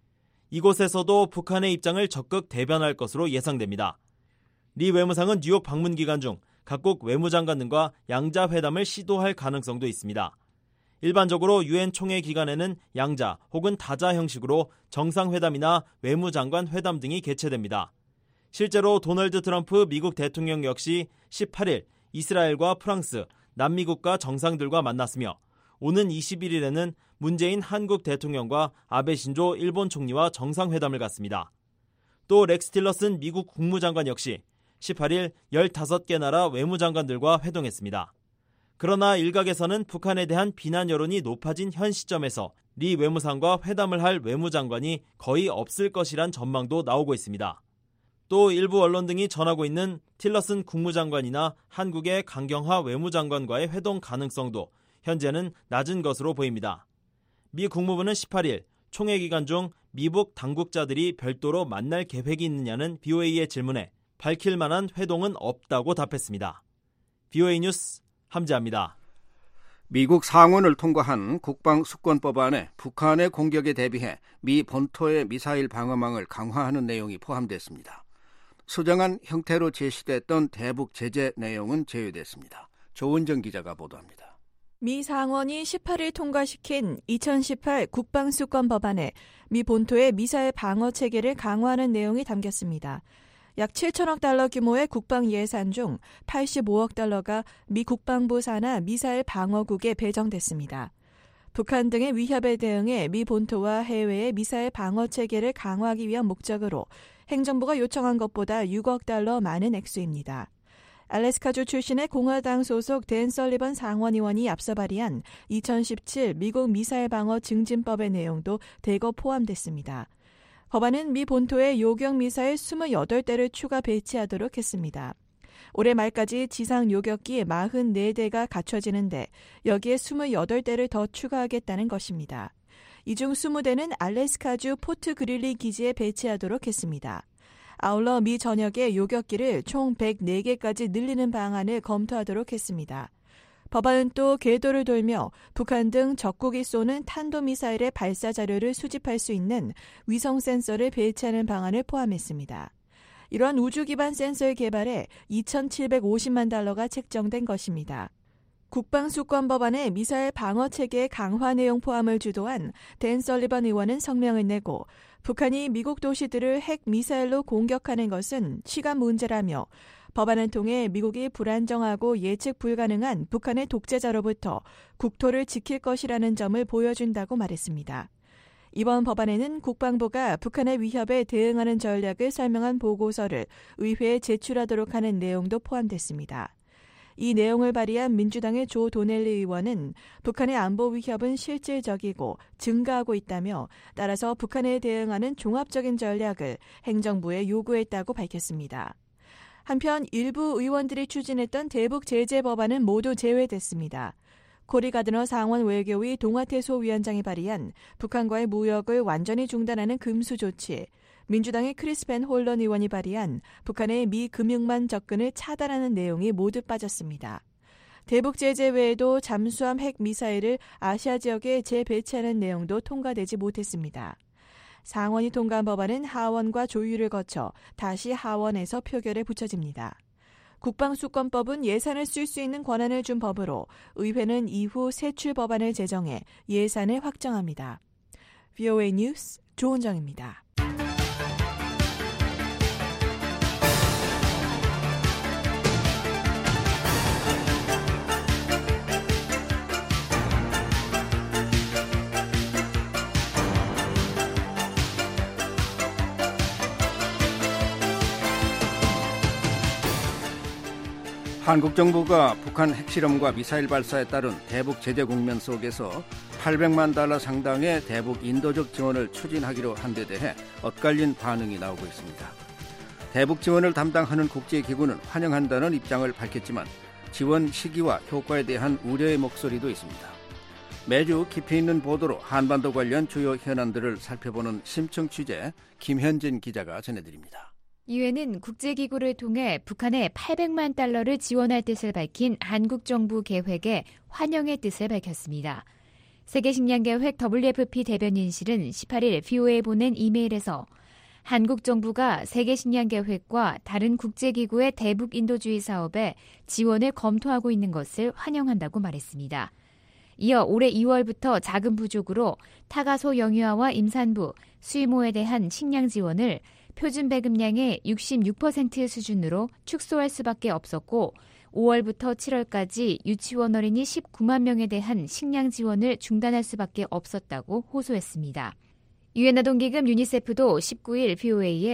이곳에서도 북한의 입장을 적극 대변할 것으로 예상됩니다. 리 외무상은 뉴욕 방문 기간 중 각국 외무장관 등과 양자회담을 시도할 가능성도 있습니다. 일반적으로 유엔 총회 기간에는 양자 혹은 다자 형식으로 정상회담이나 외무장관 회담 등이 개최됩니다. 실제로 도널드 트럼프 미국 대통령 역시 십팔일 이스라엘과 프랑스, 남미국가 정상들과 만났으며 오는 이십일일에는 문재인 한국 대통령과 아베 신조 일본 총리와 정상회담을 갖습니다. 또 렉스 틸러슨 미국 국무장관 역시 십팔일 열다섯 개 나라 외무장관들과 회동했습니다. 그러나 일각에서는 북한에 대한 비난 여론이 높아진 현 시점에서 리 외무상과 회담을 할 외무장관이 거의 없을 것이란 전망도 나오고 있습니다. 또 일부 언론 등이 전하고 있는 틸러슨 국무장관이나 한국의 강경화 외무장관과의 회동 가능성도 현재는 낮은 것으로 보입니다. 미 국무부는 십팔 일 총회 기간 중 미북 당국자들이 별도로 만날 계획이 있느냐는 비오에이의 질문에 밝힐 만한 회동은 없다고 답했습니다. 비오에이 뉴스 함재합니다. 미국 상원을 통과한 국방수권법안에 북한의 공격에 대비해 미 본토의 미사일 방어망을 강화하는 내용이 포함됐습니다. 수정안 형태로 제시됐던 대북 제재 내용은 제외됐습니다. 조은정 기자가 보도합니다. 미 상원이 십팔 일 통과시킨 이천십팔 국방수권 법안에 미 본토의 미사일 방어 체계를 강화하는 내용이 담겼습니다. 약 칠천억 달러 규모의 국방 예산 중 팔십오억 달러가 미 국방부 산하 미사일 방어국에 배정됐습니다. 북한 등의 위협에 대응해 미 본토와 해외의 미사일 방어 체계를 강화하기 위한 목적으로 행정부가 요청한 것보다 육억 달러 많은 액수입니다. 알래스카주 출신의 공화당 소속 댄 설리번 상원의원이 앞서 발의한 이천십칠 미국 미사일 방어 증진법의 내용도 대거 포함됐습니다. 법안은 미 본토에 요격 미사일 이십팔 대를 추가 배치하도록 했습니다. 올해 말까지 지상 요격기 사십사 대가 갖춰지는데 여기에 이십팔 대를 더 추가하겠다는 것입니다. 이 중 이십 대는 알래스카주 포트 그릴리 기지에 배치하도록 했습니다. 아울러 미 전역의 요격기를 총 백사 개까지 늘리는 방안을 검토하도록 했습니다. 법안은 또 궤도를 돌며 북한 등 적국이 쏘는 탄도미사일의 발사 자료를 수집할 수 있는 위성 센서를 배치하는 방안을 포함했습니다. 이러한 우주 기반 센서의 개발에 이천칠백오십만 달러가 책정된 것입니다. 국방수권 법안에 미사일 방어 체계 강화 내용 포함을 주도한 댄 설리번 의원은 성명을 내고 북한이 미국 도시들을 핵 미사일로 공격하는 것은 시간 문제라며 법안을 통해 미국이 불안정하고 예측 불가능한 북한의 독재자로부터 국토를 지킬 것이라는 점을 보여준다고 말했습니다. 이번 법안에는 국방부가 북한의 위협에 대응하는 전략을 설명한 보고서를 의회에 제출하도록 하는 내용도 포함됐습니다. 이 내용을 발의한 민주당의 조 도넬리 의원은 북한의 안보 위협은 실질적이고 증가하고 있다며 따라서 북한에 대응하는 종합적인 전략을 행정부에 요구했다고 밝혔습니다. 한편 일부 의원들이 추진했던 대북 제재 법안은 모두 제외됐습니다. 코리 가드너 상원 외교위 동아태소 위원장이 발의한 북한과의 무역을 완전히 중단하는 금수 조치, 민주당의 크리스 벤 홀런 의원이 발의한 북한의 미 금융만 접근을 차단하는 내용이 모두 빠졌습니다. 대북 제재 외에도 잠수함 핵 미사일을 아시아 지역에 재배치하는 내용도 통과되지 못했습니다. 상원이 통과한 법안은 하원과 조율을 거쳐 다시 하원에서 표결에 붙여집니다. 국방수권법은 예산을 쓸 수 있는 권한을 준 법으로 의회는 이후 세출 법안을 제정해 예산을 확정합니다. 비오에이 뉴스 조은정입니다. 한국 정부가 북한 핵실험과 미사일 발사에 따른 대북 제재 국면 속에서 팔백만 달러 상당의 대북 인도적 지원을 추진하기로 한 데 대해 엇갈린 반응이 나오고 있습니다. 대북 지원을 담당하는 국제기구는 환영한다는 입장을 밝혔지만 지원 시기와 효과에 대한 우려의 목소리도 있습니다. 매주 깊이 있는 보도로 한반도 관련 주요 현안들을 살펴보는 심층 취재 김현진 기자가 전해드립니다. 유엔은 국제기구를 통해 북한에 팔백만 달러를 지원할 뜻을 밝힌 한국 정부 계획에 환영의 뜻을 밝혔습니다. 세계식량계획 더블유에프피 대변인실은 십팔 일 비오에이에 보낸 이메일에서 한국 정부가 세계식량계획과 다른 국제기구의 대북 인도주의 사업에 지원을 검토하고 있는 것을 환영한다고 말했습니다. 이어 올해 이월부터 자금 부족으로 타가소 영유아와 임산부, 수의모에 대한 식량 지원을 표준 배급량의 육십육 퍼센트 수준으로 축소할 수밖에 없었고 오월부터 칠월까지 유치원 어린이 십구만 명에 대한 식량 지원을 중단할 수밖에 없었다고 호소했습니다. 유엔 아동기금 유니세프도 십구 일 비오에이에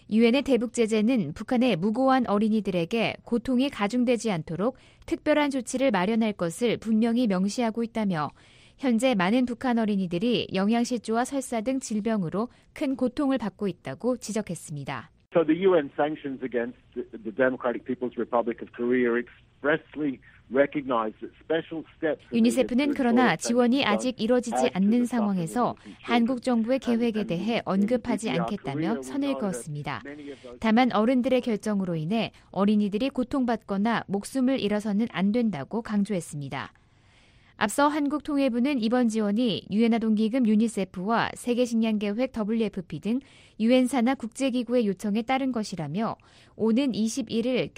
유엔의 대북 제재는 북한의 무고한 어린이들에게 고통이 가중되지 않도록 특별한 조치를 마련할 것을 분명히 명시하고 있다며 현재 많은 북한 어린이들이 영양실조와 설사 등 질병으로 큰 고통을 받고 있다고 지적했습니다. So the U N sanctions against the Democratic People's Republic of Korea expressly recognize that special steps. 유니세프는 그러나 지원이 아직 이뤄지지 않는 상황에서 한국 정부의 계획에 대해 언급하지 않겠다며 선을 그었습니다. 다만 어른들의 결정으로 인해 어린이들이 고통받거나 목숨을 잃어서는 안 된다고 강조했습니다. 앞서 한국통일부는 이번 지원이 유엔 아동기금 유니세프와 세계식량계획 더블유 에프 피 등 유엔 산하 국제기구의 요청에 따른 것이라며 오는 이십일 일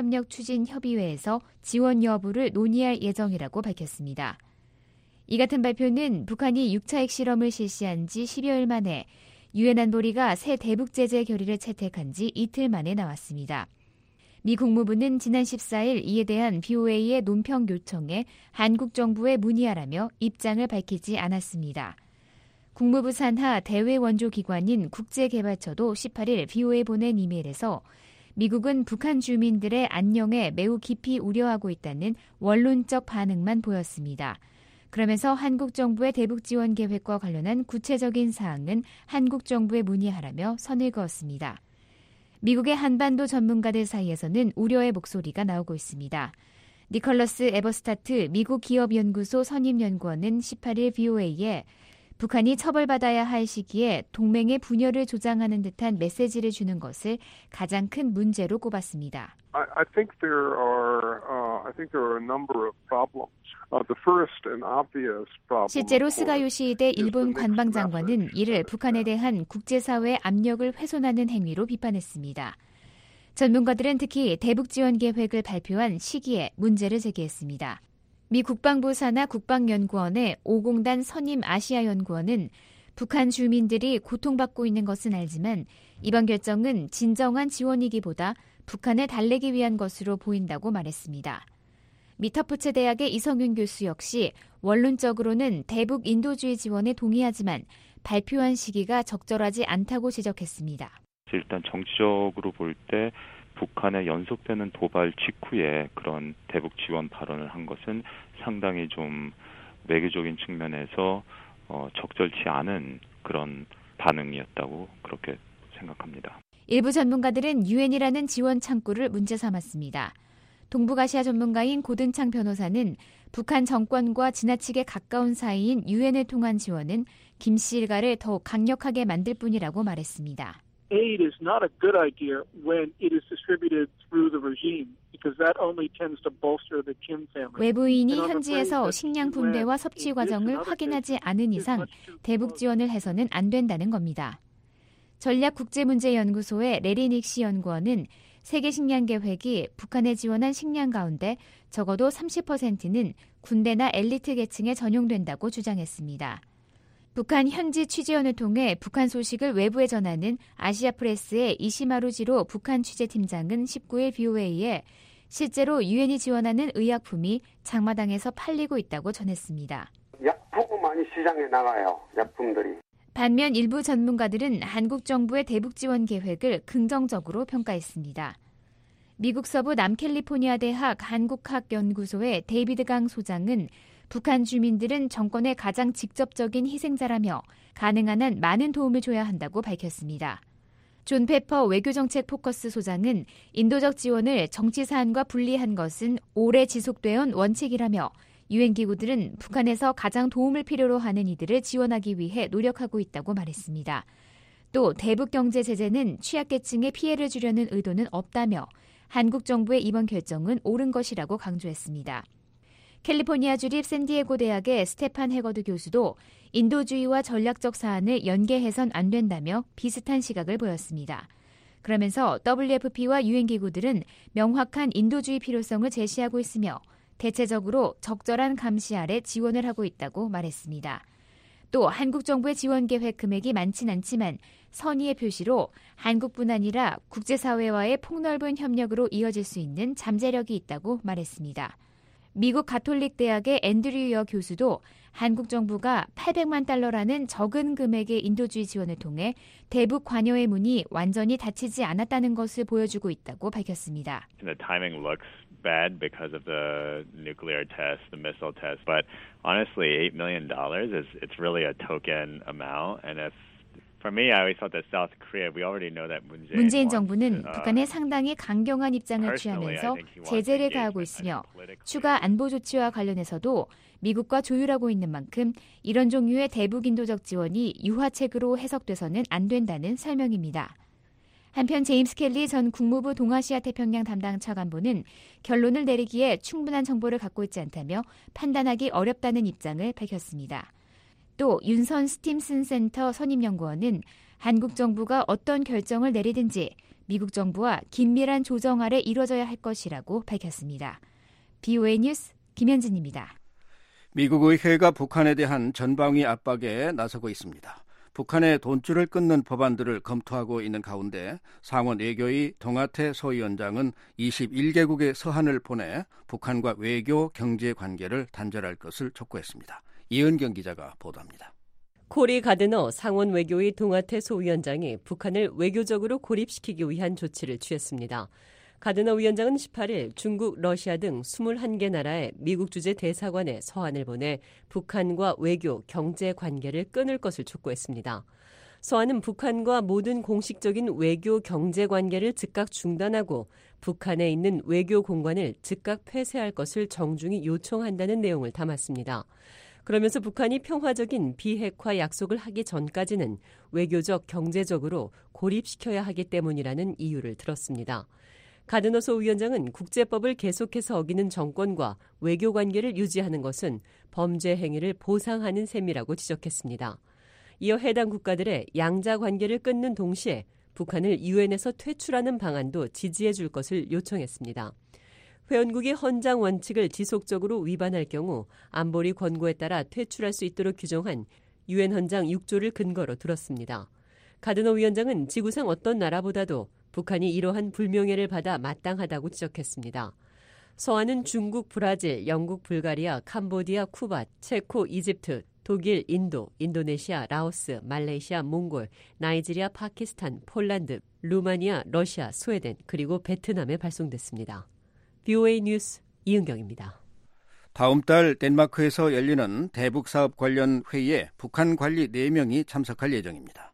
교류협력추진협의회에서 지원 여부를 논의할 예정이라고 밝혔습니다. 이 같은 발표는 북한이 육 차 핵실험을 실시한 지 십여일 만에 유엔 안보리가 새 대북 제재 결의를 채택한 지 이틀 만에 나왔습니다. 미 국무부는 지난 십사일 이에 대한 브이오에이의 논평 요청에 한국 정부에 문의하라며 입장을 밝히지 않았습니다. 국무부 산하 대외 원조 기관인 국제개발처도 십팔일 브이오에이에 보낸 이메일에서 미국은 북한 주민들의 안녕에 매우 깊이 우려하고 있다는 원론적 반응만 보였습니다. 그러면서 한국 정부의 대북 지원 계획과 관련한 구체적인 사항은 한국 정부에 문의하라며 선을 그었습니다. 미국의 한반도 전문가들 사이에서는 우려의 목소리가 나오고 있습니다. 니컬러스 에버스타트 미국 기업연구소 선임연구원은 십팔일 브이오에이에 북한이 처벌받아야 할 시기에 동맹의 분열을 조장하는 듯한 메시지를 주는 것을 가장 큰 문제로 꼽았습니다. I, I think there are, uh, I think there are a number of problems. Uh, the first and obvious problem. 실제로 스가 요시히데 일본 관방장관은 이를 북한에 대한 국제사회의 압력을 훼손하는 행위로 비판했습니다. 전문가들은 특히 대북 지원 계획을 발표한 시기에 문제를 제기했습니다. 미 국방부 산하 국방연구원의 오공단 선임 아시아 연구원은 북한 주민들이 고통받고 있는 것은 알지만 이번 결정은 진정한 지원이기보다 북한을 달래기 위한 것으로 보인다고 말했습니다. 미 터프츠 대학의 이성윤 교수 역시 원론적으로는 대북 인도주의 지원에 동의하지만 발표한 시기가 적절하지 않다고 지적했습니다. 일단 정치적으로 볼 때 북한의 연속되는 도발 직후에 그런 대북 지원 발언을 한 것은 상당히 좀 외교적인 측면에서 어, 적절치 않은 그런 반응이었다고 그렇게 생각합니다. 일부 전문가들은 유엔이라는 지원 창구를 문제 삼았습니다. 동북아시아 전문가인 고든창 변호사는 북한 정권과 지나치게 가까운 사이인 유엔을 통한 지원은 김씨 일가를 더욱 강력하게 만들 뿐이라고 말했습니다. Aid is not a good idea when it is distributed through the regime because that only tends to bolster the Kim family. 외부인이 현지에서 식량 분배와 섭취 과정을 확인하지 않은 이상 대북 지원을 해서는 안 된다는 겁니다. 전략국제문제연구소의 레리 닉시 연구원은 세계식량계획이 북한에 지원한 식량 가운데 적어도 삼십 퍼센트는 군대나 엘리트 계층에 전용된다고 주장했습니다. 북한 현지 취재원을 통해 북한 소식을 외부에 전하는 아시아프레스의 이시마루지로 북한 취재팀장은 십구일 브이오에이에 실제로 유엔이 지원하는 의약품이 장마당에서 팔리고 있다고 전했습니다. 약품이 많이 시장에 나가요. 약품들이. 반면 일부 전문가들은 한국 정부의 대북 지원 계획을 긍정적으로 평가했습니다. 미국 서부 남캘리포니아 대학 한국학연구소의 데이비드 강 소장은 북한 주민들은 정권의 가장 직접적인 희생자라며 가능한 한 많은 도움을 줘야 한다고 밝혔습니다. 존 페퍼 외교정책 포커스 소장은 인도적 지원을 정치 사안과 분리한 것은 오래 지속되어온 원칙이라며 유엔 기구들은 북한에서 가장 도움을 필요로 하는 이들을 지원하기 위해 노력하고 있다고 말했습니다. 또 대북 경제 제재는 취약계층의 피해를 주려는 의도는 없다며 한국 정부의 이번 결정은 옳은 것이라고 강조했습니다. 캘리포니아 주립 샌디에고 대학의 스테판 해거드 교수도 인도주의와 전략적 사안을 연계해선 안 된다며 비슷한 시각을 보였습니다. 그러면서 더블유 에프 피와 유엔 기구들은 명확한 인도주의 필요성을 제시하고 있으며 대체적으로 적절한 감시 아래 지원을 하고 있다고 말했습니다. 또 한국 정부의 지원 계획 금액이 많진 않지만 선의의 표시로 한국뿐 아니라 국제사회와의 폭넓은 협력으로 이어질 수 있는 잠재력이 있다고 말했습니다. 미국 가톨릭 대학의 앤드류 여 교수도 한국 정부가 팔백만 달러라는 적은 금액의 인도주의 지원을 통해 대북 관여의 문이 완전히 닫히지 않았다는 것을 보여주고 있다고 밝혔습니다. The timing looks bad because of the nuclear test, the missile test, but honestly, eight million dollars is it's really a token amount, and if For me, I always thought that South Korea, we already know that Moon Jae-in 문재인 정부는 북한에 상당히 강경한 입장을 취하면서 제재를 가하고 있으며 추가 안보 조치와 관련해서도 미국과 조율하고 있는 만큼 이런 종류의 대북 인도적 지원이 유화책으로 해석돼서는 안 된다는 설명입니다. 한편 제임스 켈리 전 국무부 동아시아 태평양 담당 차관보는 결론을 내리기에 충분한 정보를 갖고 있지 않다며 판단하기 어렵다는 입장을 밝혔습니다. 또 윤선 스팀슨 센터 선임연구원은 한국 정부가 어떤 결정을 내리든지 미국 정부와 긴밀한 조정 아래 이뤄져야 할 것이라고 밝혔습니다. 비오에이 뉴스 김현진입니다. 미국 의회가 북한에 대한 전방위 압박에 나서고 있습니다. 북한의 돈줄을 끊는 법안들을 검토하고 있는 가운데 상원 외교위 동아태 소위원장은 이십일 개국의 서한을 보내 북한과 외교, 경제 관계를 단절할 것을 촉구했습니다. 이은경 기자가 보도합니다. 코리 가드너 상원 외교위 동아태 소위원장이 북한을 외교적으로 고립시키기 위한 조치를 취했습니다. 가드너 위원장은 십팔 일 중국, 러시아 등 이십일 개 나라의 미국 주재 대사관에 서한을 보내 북한과 외교, 경제 관계를 끊을 것을 촉구했습니다. 서한은 북한과 모든 공식적인 외교, 경제 관계를 즉각 중단하고 북한에 있는 외교 공관을 즉각 폐쇄할 것을 정중히 요청한다는 내용을 담았습니다. 그러면서 북한이 평화적인 비핵화 약속을 하기 전까지는 외교적, 경제적으로 고립시켜야 하기 때문이라는 이유를 들었습니다. 가드너 소위원장은 국제법을 계속해서 어기는 정권과 외교 관계를 유지하는 것은 범죄 행위를 보상하는 셈이라고 지적했습니다. 이어 해당 국가들의 양자 관계를 끊는 동시에 북한을 유엔에서 퇴출하는 방안도 지지해 줄 것을 요청했습니다. 회원국이 헌장 원칙을 지속적으로 위반할 경우 안보리 권고에 따라 퇴출할 수 있도록 규정한 유엔 헌장 육 조를 근거로 들었습니다. 가드너 위원장은 지구상 어떤 나라보다도 북한이 이러한 불명예를 받아 마땅하다고 지적했습니다. 서한은 중국, 브라질, 영국, 불가리아, 캄보디아, 쿠바, 체코, 이집트, 독일, 인도, 인도네시아, 라오스, 말레이시아, 몽골, 나이지리아, 파키스탄, 폴란드, 루마니아, 러시아, 스웨덴, 그리고 베트남에 발송됐습니다. 비오에이 뉴스 이은경입니다. 다음 달 덴마크에서 열리는 대북 사업 관련 회의에 북한 관리 네 명이 참석할 예정입니다.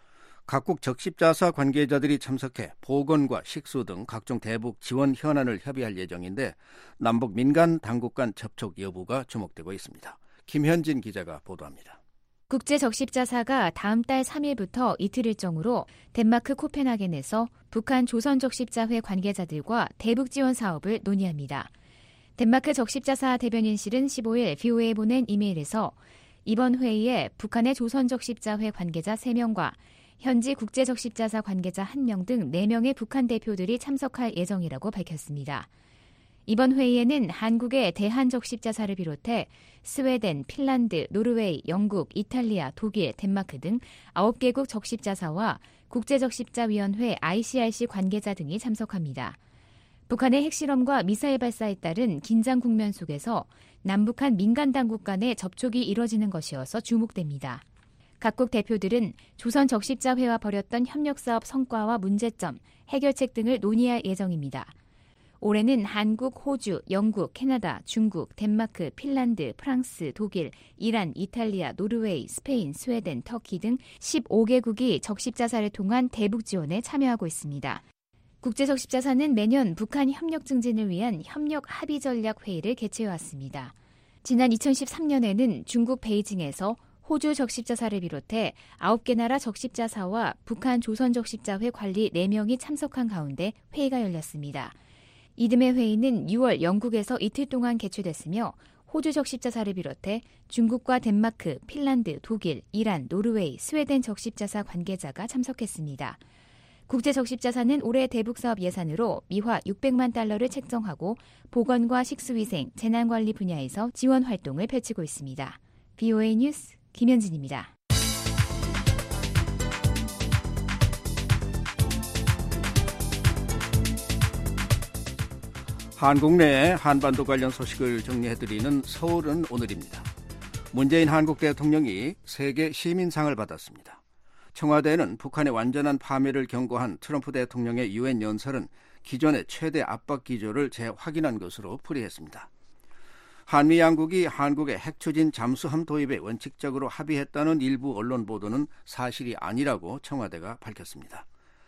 각국 적십자사 관계자들이 참석해 보건과 식수 등 각종 대북 지원 현안을 협의할 예정인데 남북 민간 당국 간 접촉 여부가 주목되고 있습니다. 김현진 기자가 보도합니다. 국제적십자사가 다음 달 삼 일부터 이틀 일정으로 덴마크 코펜하겐에서 북한 조선적십자회 관계자들과 대북 지원 사업을 논의합니다. 덴마크 적십자사 대변인실은 십오 일 비오에이에 보낸 이메일에서 이번 회의에 북한의 조선적십자회 관계자 세 명과 현지 국제적십자사 관계자 한 명 등 네 명의 북한 대표들이 참석할 예정이라고 밝혔습니다. 이번 회의에는 한국의 대한적십자사를 비롯해 스웨덴, 핀란드, 노르웨이, 영국, 이탈리아, 독일, 덴마크 등 아홉 개국 적십자사와 국제적십자위원회 아이씨알씨 관계자 등이 참석합니다. 북한의 핵실험과 미사일 발사에 따른 긴장 국면 속에서 남북한 민간 당국 간의 접촉이 이뤄지는 것이어서 주목됩니다. 각국 대표들은 조선적십자회와 벌였던 협력사업 성과와 문제점, 해결책 등을 논의할 예정입니다. 올해는 한국, 호주, 영국, 캐나다, 중국, 덴마크, 핀란드, 프랑스, 독일, 이란, 이탈리아, 노르웨이, 스페인, 스웨덴, 터키 등 십오 개국이 적십자사를 통한 대북 지원에 참여하고 있습니다. 국제적십자사는 매년 북한 협력 증진을 위한 협력 합의 전략 회의를 개최해왔습니다. 지난 이천십삼 년에는 중국 베이징에서 호주 적십자사를 비롯해 아홉 개 나라 적십자사와 북한 조선적십자회 관리 네 명이 참석한 가운데 회의가 열렸습니다. 이듬해 회의는 유월 영국에서 이틀 동안 개최됐으며 호주 적십자사를 비롯해 중국과 덴마크, 핀란드, 독일, 이란, 노르웨이, 스웨덴 적십자사 관계자가 참석했습니다. 국제적십자사는 올해 대북사업 예산으로 미화 육백만 달러를 책정하고 보건과 식수위생, 재난관리 분야에서 지원 활동을 펼치고 있습니다. 비오에이 뉴스 김현진입니다. 한국 내 한반도 관련 소식을 정리해드리는 서울은 오늘입니다. 문재인 한국 대통령이 세계 시민상을 받았습니다. 청와대는 북한의 완전한 파멸을 경고한 트럼프 대통령의 유엔 연설은 기존의 최대 압박 기조를 재확인한 것으로 풀이했습니다. 한미 양국이 한국의 핵추진 잠수함 도입에 원칙적으로 합의했다는 일부 언론 보도는 사실이 아니라고 청와대가 밝혔습니다.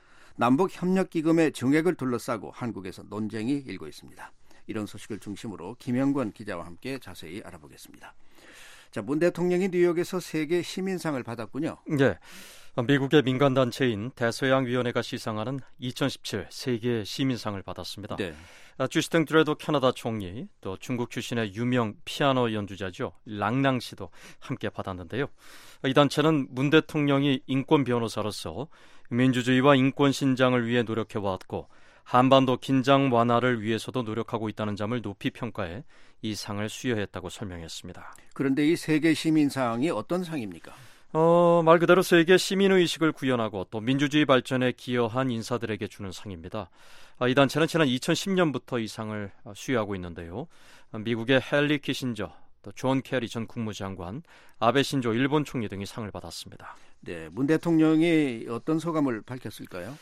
남북협력기금의 증액을 둘러싸고 한국에서 논쟁이 일고 있습니다. 이런 소식을 중심으로 김영권 기자와 함께 자세히 알아보겠습니다. 자, 문 대통령이 뉴욕에서 세계 시민상을 받았군요. 네, 미국의 민간단체인 대서양위원회가 시상하는 이천십칠 세계 시민상을 받았습니다. 네. 주스틴 트루도 캐나다 총리, 또 중국 출신의 유명 피아노 연주자죠, 랑랑 씨도 함께 받았는데요. 이 단체는 문 대통령이 인권 변호사로서 민주주의와 인권 신장을 위해 노력해왔고 한반도 긴장 완화를 위해서도 노력하고 있다는 점을 높이 평가해 이 상을 수여했다고 설명했습니다. 그런데 이 세계 시민상이 어떤 상입니까? 어, 말 그대로 세계 시민의식을 구현하고 또 민주주의 발전에 기여한 인사들에게 주는 상입니다. 이 단체는 지난 이천십 년부터 이 상을 수여하고 있는데요. 미국의 헨리 키신저, 또 존 케리 전 국무장관, 아베 신조 일본 총리 등이 상을 받았습니다. 네, 문 대통령이 어떤 소감을 밝혔을까요?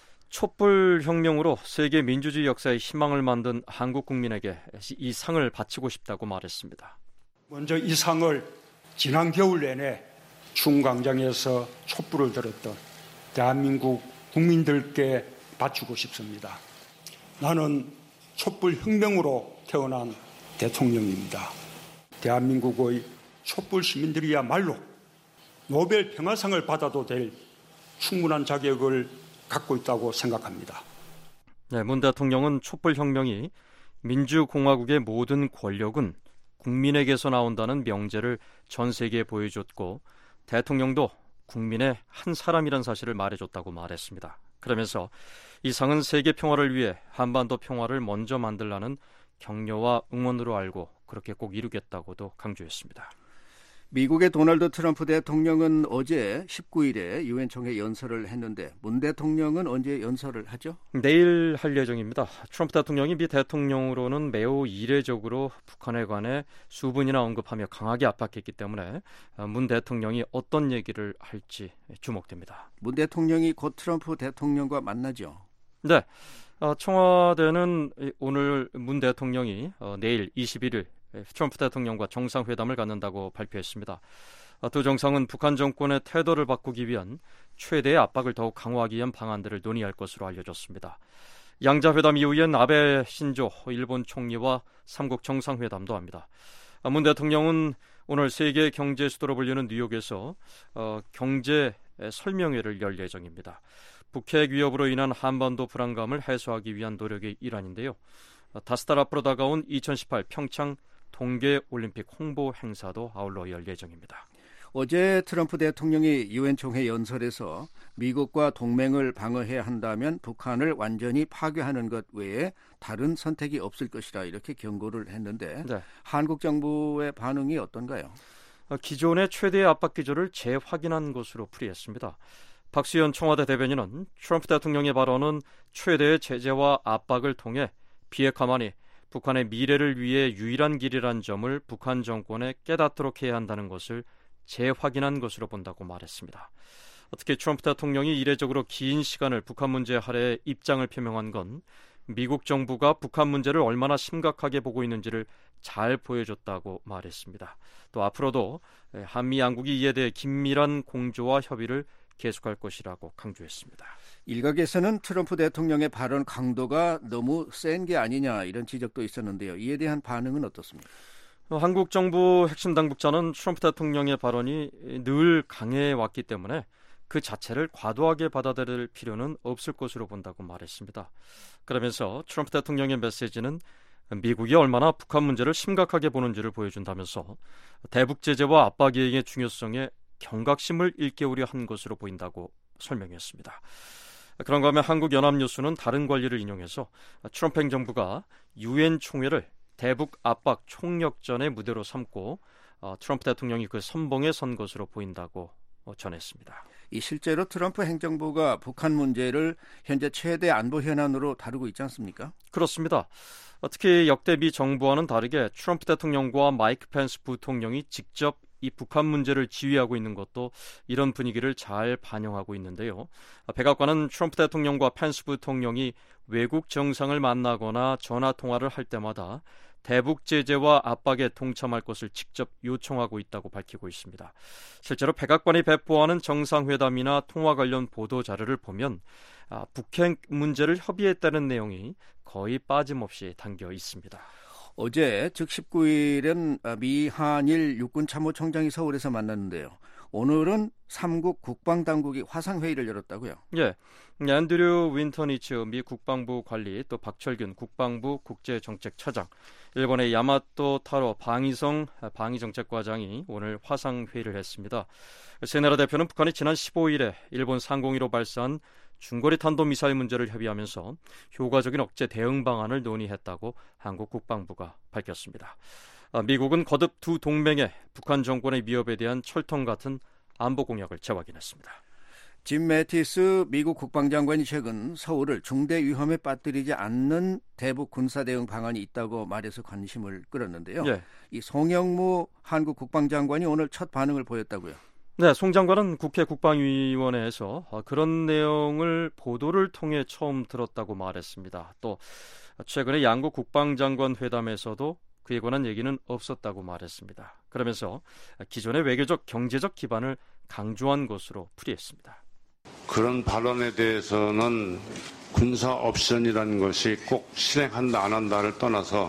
촛불혁명으로 세계 민주주의 역사의 희망을 만든 한국 국민에게 이 상을 바치고 싶다고 말했습니다. 먼저 이 상을 지난 겨울 내내 충광장에서 촛불을 들었던 대한민국 국민들께 바치고 싶습니다. 나는 촛불혁명으로 태어난 대통령입니다. 대한민국의 촛불 시민들이야말로 노벨 평화상을 받아도 될 충분한 자격을 갖고 있다고 생각합니다. 네, 문 대통령은 촛불혁명이 민주공화국의 모든 권력은 국민에게서 나온다는 명제를 전 세계에 보여줬고 대통령도 국민의 한 사람이란 사실을 말해줬다고 말했습니다. 그러면서 이 상은 세계 평화를 위해 한반도 평화를 먼저 만들라는 격려와 응원으로 알고 그렇게 꼭 이루겠다고도 강조했습니다. 미국의 도널드 트럼프 대통령은 어제 십구 일에 유엔 총회 연설을 했는데 문 대통령은 언제 연설을 하죠? 내일 할 예정입니다. 트럼프 대통령이 미 대통령으로는 매우 이례적으로 북한에 관해 수분이나 언급하며 강하게 압박했기 때문에 문 대통령이 어떤 얘기를 할지 주목됩니다. 문 대통령이 곧 트럼프 대통령과 만나죠? 네. 청와대는 오늘 문 대통령이 내일 이십일 일 트럼프 대통령과 정상회담을 갖는다고 발표했습니다. 두 정상은 북한 정권의 태도를 바꾸기 위한 최대의 압박을 더욱 강화하기 위한 방안들을 논의할 것으로 알려졌습니다. 양자회담 이후엔 아베 신조 일본 총리와 삼국 정상회담도 합니다. 문 대통령은 오늘 세계 경제 수도로 불리는 뉴욕에서 어, 경제 설명회를 열 예정입니다. 북핵 위협으로 인한 한반도 불안감을 해소하기 위한 노력의 일환인데요. 다섯 달 앞으로 다가온 이천십팔 평창 동계올림픽 홍보 행사도 아울러 열 예정입니다. 어제 트럼프 대통령이 유엔 총회 연설에서 미국과 동맹을 방어해야 한다면 북한을 완전히 파괴하는 것 외에 다른 선택이 없을 것이라 이렇게 경고를 했는데 네. 한국 정부의 반응이 어떤가요? 기존의 최대의 압박 기조를 재확인한 것으로 풀이했습니다. 박수현 청와대 대변인은 트럼프 대통령의 발언은 최대의 제재와 압박을 통해 비핵화만이 북한의 미래를 위해 유일한 길이란 점을 북한 정권에 깨닫도록 해야 한다는 것을 재확인한 것으로 본다고 말했습니다. 특히 트럼프 대통령이 이례적으로 긴 시간을 북한 문제 할애에 입장을 표명한 건 미국 정부가 북한 문제를 얼마나 심각하게 보고 있는지를 잘 보여줬다고 말했습니다. 또 앞으로도 한미 양국이 이에 대해 긴밀한 공조와 협의를 계속할 것이라고 강조했습니다. 일각에서는 트럼프 대통령의 발언 강도가 너무 센 게 아니냐 이런 지적도 있었는데요. 이에 대한 반응은 어떻습니까? 한국 정부 핵심 당국자는 트럼프 대통령의 발언이 늘 강해왔기 때문에 그 자체를 과도하게 받아들일 필요는 없을 것으로 본다고 말했습니다. 그러면서 트럼프 대통령의 메시지는 미국이 얼마나 북한 문제를 심각하게 보는지를 보여준다면서 대북 제재와 압박 이행의 중요성에 경각심을 일깨우려 한 것으로 보인다고 설명했습니다. 그런가 하면 한국연합뉴스는 다른 관리를 인용해서 트럼프 행정부가 유엔 총회를 대북 압박 총력전의 무대로 삼고 트럼프 대통령이 그 선봉에 선 것으로 보인다고 전했습니다. 이 실제로 트럼프 행정부가 북한 문제를 현재 최대 안보 현안으로 다루고 있지 않습니까? 그렇습니다. 특히 역대 미 정부와는 다르게 트럼프 대통령과 마이크 펜스 부통령이 직접 이 북한 문제를 지휘하고 있는 것도 이런 분위기를 잘 반영하고 있는데요. 백악관은 트럼프 대통령과 펜스 부통령이 외국 정상을 만나거나 전화 통화를 할 때마다 대북 제재와 압박에 동참할 것을 직접 요청하고 있다고 밝히고 있습니다. 실제로 백악관이 배포하는 정상회담이나 통화 관련 보도 자료를 보면 아, 북핵 문제를 협의했다는 내용이 거의 빠짐없이 담겨 있습니다. 어제 즉 십구 일엔 미 한일 육군 참모총장이 서울에서 만났는데요. 오늘은 삼국 국방당국이 화상회의를 열었다고요? 예, 앤드류 윈터니츠 미 국방부 관리, 또 박철균 국방부 국제정책차장, 일본의 야마토 타로 방위성 방위정책과장이 오늘 화상회의를 했습니다. 세 나라 대표는 북한이 지난 십오 일에 일본 상공위로 발사한 중거리 탄도미사일 문제를 협의하면서 효과적인 억제 대응 방안을 논의했다고 한국 국방부가 밝혔습니다. 미국은 거듭 두 동맹의 북한 정권의 위협에 대한 철통 같은 안보 공약을 재확인했습니다. 짐 매티스 미국 국방장관이 최근 서울을 중대 위험에 빠뜨리지 않는 대북 군사 대응 방안이 있다고 말해서 관심을 끌었는데요. 예. 이 송영무 한국 국방장관이 오늘 첫 반응을 보였다고요. 네, 송 장관은 국회 국방위원회에서 그런 내용을 보도를 통해 처음 들었다고 말했습니다. 또 최근에 양국 국방장관 회담에서도 그에 관한 얘기는 없었다고 말했습니다. 그러면서 기존의 외교적 경제적 기반을 강조한 것으로 풀이했습니다. 그런 발언에 대해서는 군사 옵션이라는 것이 꼭 실행한다 안 한다를 떠나서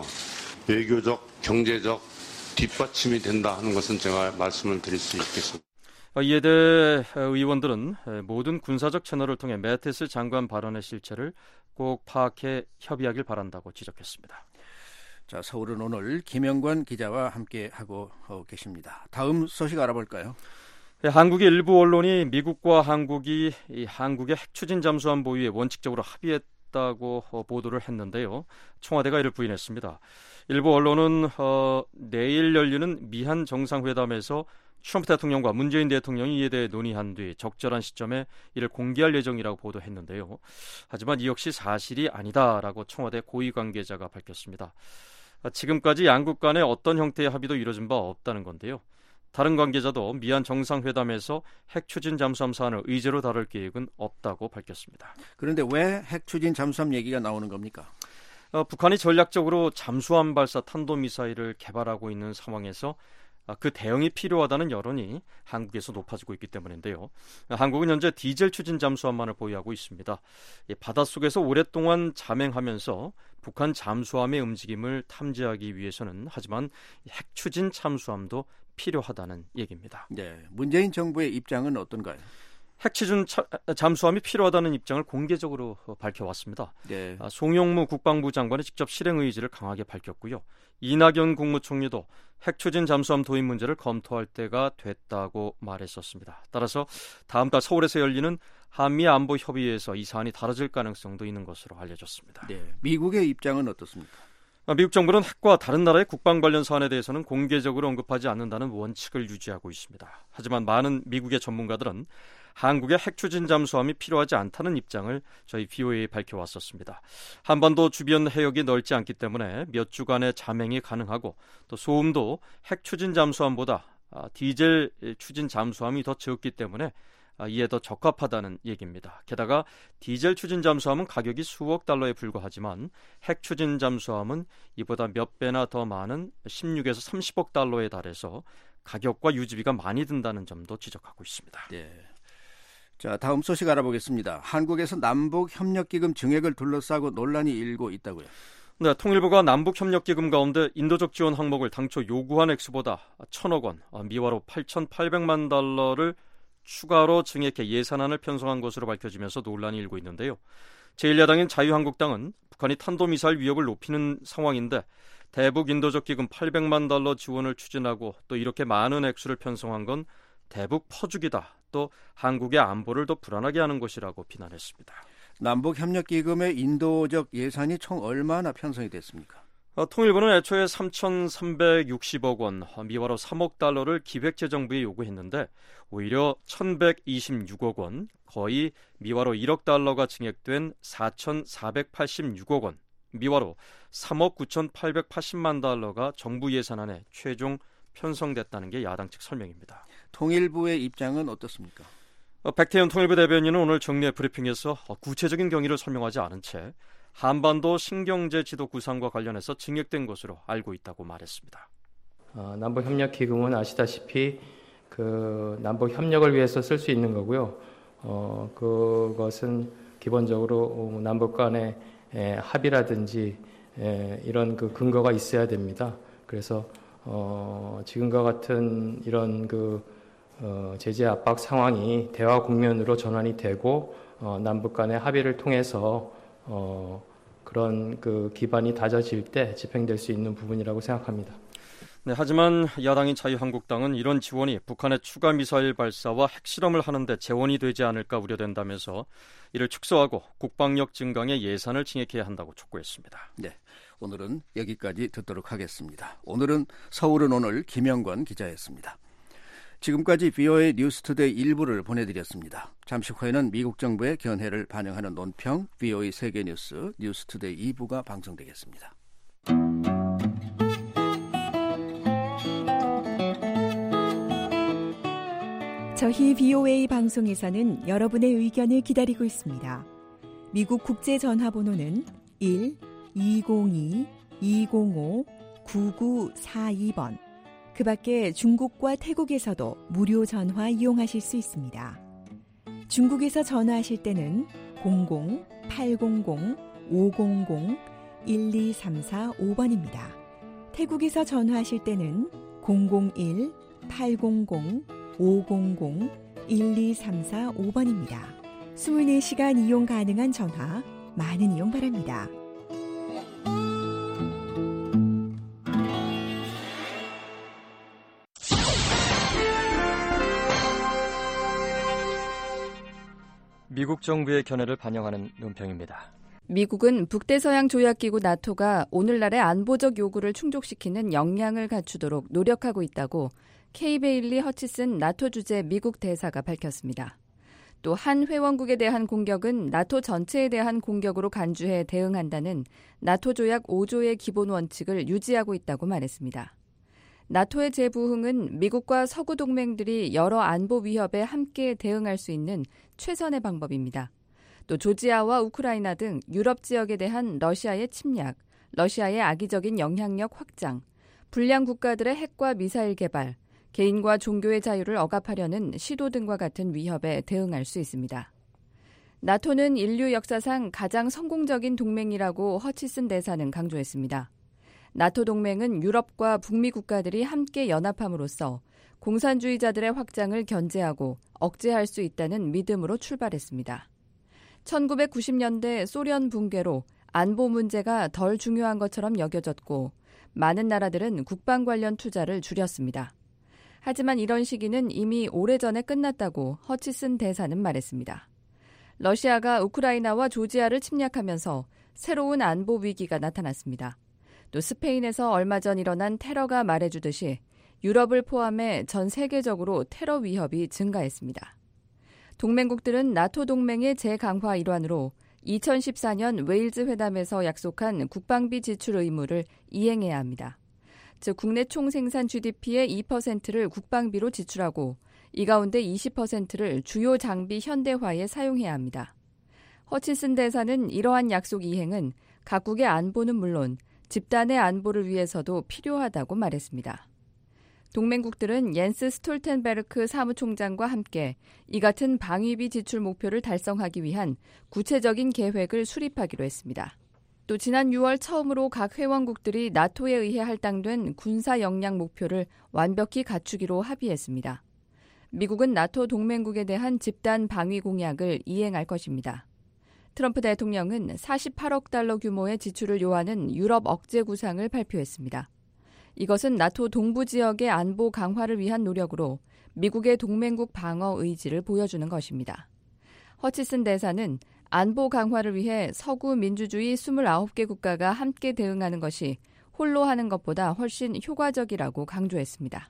외교적 경제적 뒷받침이 된다 하는 것은 제가 말씀을 드릴 수 있겠습니다. 이에 대해 의원들은 모든 군사적 채널을 통해 매티스 장관 발언의 실체를 꼭 파악해 협의하길 바란다고 지적했습니다. 자, 서울은 오늘 김영관 기자와 함께하고 계십니다. 다음 소식 알아볼까요? 네, 한국의 일부 언론이 미국과 한국이 이 한국의 핵 추진 잠수함 보유에 원칙적으로 합의했다고 어, 보도를 했는데요. 청와대가 이를 부인했습니다. 일부 언론은 어, 내일 열리는 미한 정상회담에서 트럼프 대통령과 문재인 대통령이 이에 대해 논의한 뒤 적절한 시점에 이를 공개할 예정이라고 보도했는데요. 하지만 이 역시 사실이 아니다라고 청와대 고위 관계자가 밝혔습니다. 지금까지 양국 간에 어떤 형태의 합의도 이뤄진 바 없다는 건데요. 다른 관계자도 미한 정상회담에서 핵 추진 잠수함 사안을 의제로 다룰 계획은 없다고 밝혔습니다. 그런데 왜 핵 추진 잠수함 얘기가 나오는 겁니까? 어, 북한이 전략적으로 잠수함 발사 탄도미사일을 개발하고 있는 상황에서 그 대응이 필요하다는 여론이 한국에서 높아지고 있기 때문인데요. 한국은 현재 디젤 추진 잠수함만을 보유하고 있습니다. 바닷속에서 오랫동안 잠행하면서 북한 잠수함의 움직임을 탐지하기 위해서는 하지만 핵 추진 잠수함도 필요하다는 얘기입니다. 네, 문재인 정부의 입장은 어떤가요? 핵 추진 잠수함이 필요하다는 입장을 공개적으로 밝혀왔습니다. 네. 송영무 국방부 장관이 직접 실행 의지를 강하게 밝혔고요. 이낙연 국무총리도 핵 추진 잠수함 도입 문제를 검토할 때가 됐다고 말했었습니다. 따라서 다음 달 서울에서 열리는 한미 안보 협의회에서 이 사안이 다뤄질 가능성도 있는 것으로 알려졌습니다. 네. 미국의 입장은 어떻습니까? 미국 정부는 핵과 다른 나라의 국방 관련 사안에 대해서는 공개적으로 언급하지 않는다는 원칙을 유지하고 있습니다. 하지만 많은 미국의 전문가들은 한국의 핵 추진 잠수함이 필요하지 않다는 입장을 저희 브이오에이에 밝혀왔었습니다. 한반도 주변 해역이 넓지 않기 때문에 몇 주간의 잠행이 가능하고 또 소음도 핵 추진 잠수함보다 디젤 추진 잠수함이 더 적기 때문에 이에 더 적합하다는 얘기입니다. 게다가 디젤 추진 잠수함은 가격이 수억 달러에 불과하지만 핵 추진 잠수함은 이보다 몇 배나 더 많은 십육에서 삼십억 달러에 달해서 가격과 유지비가 많이 든다는 점도 지적하고 있습니다. 네. 자, 다음 소식 알아보겠습니다. 한국에서 남북협력기금 증액을 둘러싸고 논란이 일고 있다고요. 네, 통일부가 남북협력기금 가운데 인도적 지원 항목을 당초 요구한 액수보다 천억 원, 미화로 팔천팔백만 달러를 추가로 증액해 예산안을 편성한 것으로 밝혀지면서 논란이 일고 있는데요. 제일 야당인 자유한국당은 북한이 탄도미사일 위협을 높이는 상황인데 대북 인도적 기금 팔백만 달러 지원을 추진하고 또 이렇게 많은 액수를 편성한 건 대북 퍼주기다. 또 한국의 안보를 더 불안하게 하는 것이라고 비난했습니다. 남북협력기금의 인도적 예산이 총 얼마나 편성이 됐습니까? 어, 통일부는 애초에 삼천삼백육십억 원, 미화로 삼억 달러를 기획재정부에 요구했는데 오히려 천백이십육억 원, 거의 미화로 일억 달러가 증액된 사천사백팔십육억 원, 미화로 삼억 구천팔백팔십만 달러가 정부 예산안에 최종 편성됐다는 게 야당 측 설명입니다. 통일부의 입장은 어떻습니까? 어, 백태현 통일부 대변인은 오늘 정례 브리핑에서 구체적인 경위를 설명하지 않은 채 한반도 신경제 지도 구상과 관련해서 증액된 것으로 알고 있다고 말했습니다. 어, 남북협력기금은 아시다시피 그 남북협력을 위해서 쓸 수 있는 거고요. 어, 그것은 기본적으로 남북 간의 에, 합의라든지 에, 이런 그 근거가 있어야 됩니다. 그래서 어, 지금과 같은 이런 그 어, 제재 압박 상황이 대화 국면으로 전환이 되고 어, 남북 간의 합의를 통해서 어, 그런 그 기반이 다져질 때 집행될 수 있는 부분이라고 생각합니다. 네, 하지만 야당인 자유한국당은 이런 지원이 북한의 추가 미사일 발사와 핵실험을 하는데 재원이 되지 않을까 우려된다면서 이를 축소하고 국방력 증강에 예산을 증액해야 한다고 촉구했습니다. 네, 오늘은 여기까지 듣도록 하겠습니다. 오늘은 서울은 오늘 김영권 기자였습니다. 지금까지 비오에이 뉴스투데이 일부를 보내드렸습니다. 잠시 후에는 미국 정부의 견해를 반영하는 논평 비오에이 세계뉴스 뉴스투데이 이 부가 방송되겠습니다. 저희 비오에이 방송에서는 여러분의 의견을 기다리고 있습니다. 미국 국제전화번호는 일 이공이 이공오 구구사이 번. 그 밖에 중국과 태국에서도 무료 전화 이용하실 수 있습니다. 중국에서 전화하실 때는 공공 팔공공 오공공 일이삼사오 번입니다. 태국에서 전화하실 때는 공공일 팔공공 오공공 일이삼사오 번입니다. 이십사 시간 이용 가능한 전화 많은 이용 바랍니다. 미국 정부의 견해를 반영하는 논평입니다. 미국은 북대서양 조약기구 나토가 오늘날의 안보적 요구를 충족시키는 역량을 갖추도록 노력하고 있다고 케이 베일리 허치슨 나토 주재 미국 대사가 밝혔습니다. 또 한 회원국에 대한 공격은 나토 전체에 대한 공격으로 간주해 대응한다는 나토 조약 오 조의 기본 원칙을 유지하고 있다고 말했습니다. 나토의 재부흥은 미국과 서구 동맹들이 여러 안보 위협에 함께 대응할 수 있는 최선의 방법입니다. 또 조지아와 우크라이나 등 유럽 지역에 대한 러시아의 침략, 러시아의 악의적인 영향력 확장, 불량 국가들의 핵과 미사일 개발, 개인과 종교의 자유를 억압하려는 시도 등과 같은 위협에 대응할 수 있습니다. 나토는 인류 역사상 가장 성공적인 동맹이라고 허치슨 대사는 강조했습니다. 나토 동맹은 유럽과 북미 국가들이 함께 연합함으로써 공산주의자들의 확장을 견제하고 억제할 수 있다는 믿음으로 출발했습니다. 천구백구십 년대 소련 붕괴로 안보 문제가 덜 중요한 것처럼 여겨졌고 많은 나라들은 국방 관련 투자를 줄였습니다. 하지만 이런 시기는 이미 오래전에 끝났다고 허치슨 대사는 말했습니다. 러시아가 우크라이나와 조지아를 침략하면서 새로운 안보 위기가 나타났습니다. 또 스페인에서 얼마 전 일어난 테러가 말해주듯이 유럽을 포함해 전 세계적으로 테러 위협이 증가했습니다. 동맹국들은 나토 동맹의 재강화 일환으로 이천십사 년 웨일즈 회담에서 약속한 국방비 지출 의무를 이행해야 합니다. 즉 국내 총생산 지디피의 이 퍼센트를 국방비로 지출하고 이 가운데 이십 퍼센트를 주요 장비 현대화에 사용해야 합니다. 허치슨 대사는 이러한 약속 이행은 각국의 안보는 물론 집단의 안보를 위해서도 필요하다고 말했습니다. 동맹국들은 옌스 스톨텐베르크 사무총장과 함께 이 같은 방위비 지출 목표를 달성하기 위한 구체적인 계획을 수립하기로 했습니다. 또 지난 유월 처음으로 각 회원국들이 나토에 의해 할당된 군사 역량 목표를 완벽히 갖추기로 합의했습니다. 미국은 나토 동맹국에 대한 집단 방위 공약을 이행할 것입니다. 트럼프 대통령은 사십팔억 달러 규모의 지출을 요하는 유럽 억제 구상을 발표했습니다. 이것은 나토 동부 지역의 안보 강화를 위한 노력으로 미국의 동맹국 방어 의지를 보여주는 것입니다. 허치슨 대사는 안보 강화를 위해 서구 민주주의 이십구 개 국가가 함께 대응하는 것이 홀로 하는 것보다 훨씬 효과적이라고 강조했습니다.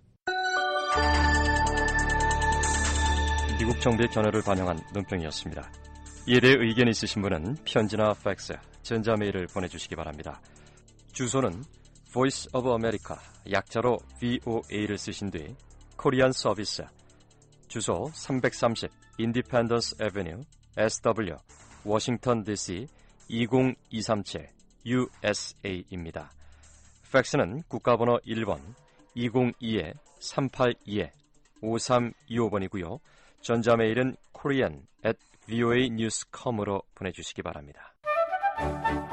미국 정부의 견해를 반영한 논평이었습니다. 이에 대해 의견이 있으신 분은 편지나 팩스, 전자메일을 보내주시기 바랍니다. 주소는 Voice of America, 약자로 브이오에이를 쓰신 뒤 코리안 서비스, 주소 삼백삼십 Independence Avenue, 에스더블유, 워싱턴 디씨 이공이삼칠 유에스에이입니다. 팩스는 국가번호 일 번 이공이 삼팔이 오삼이오 번이고요. 전자메일은 korean at voanews dot com으로 보내주시기 바랍니다.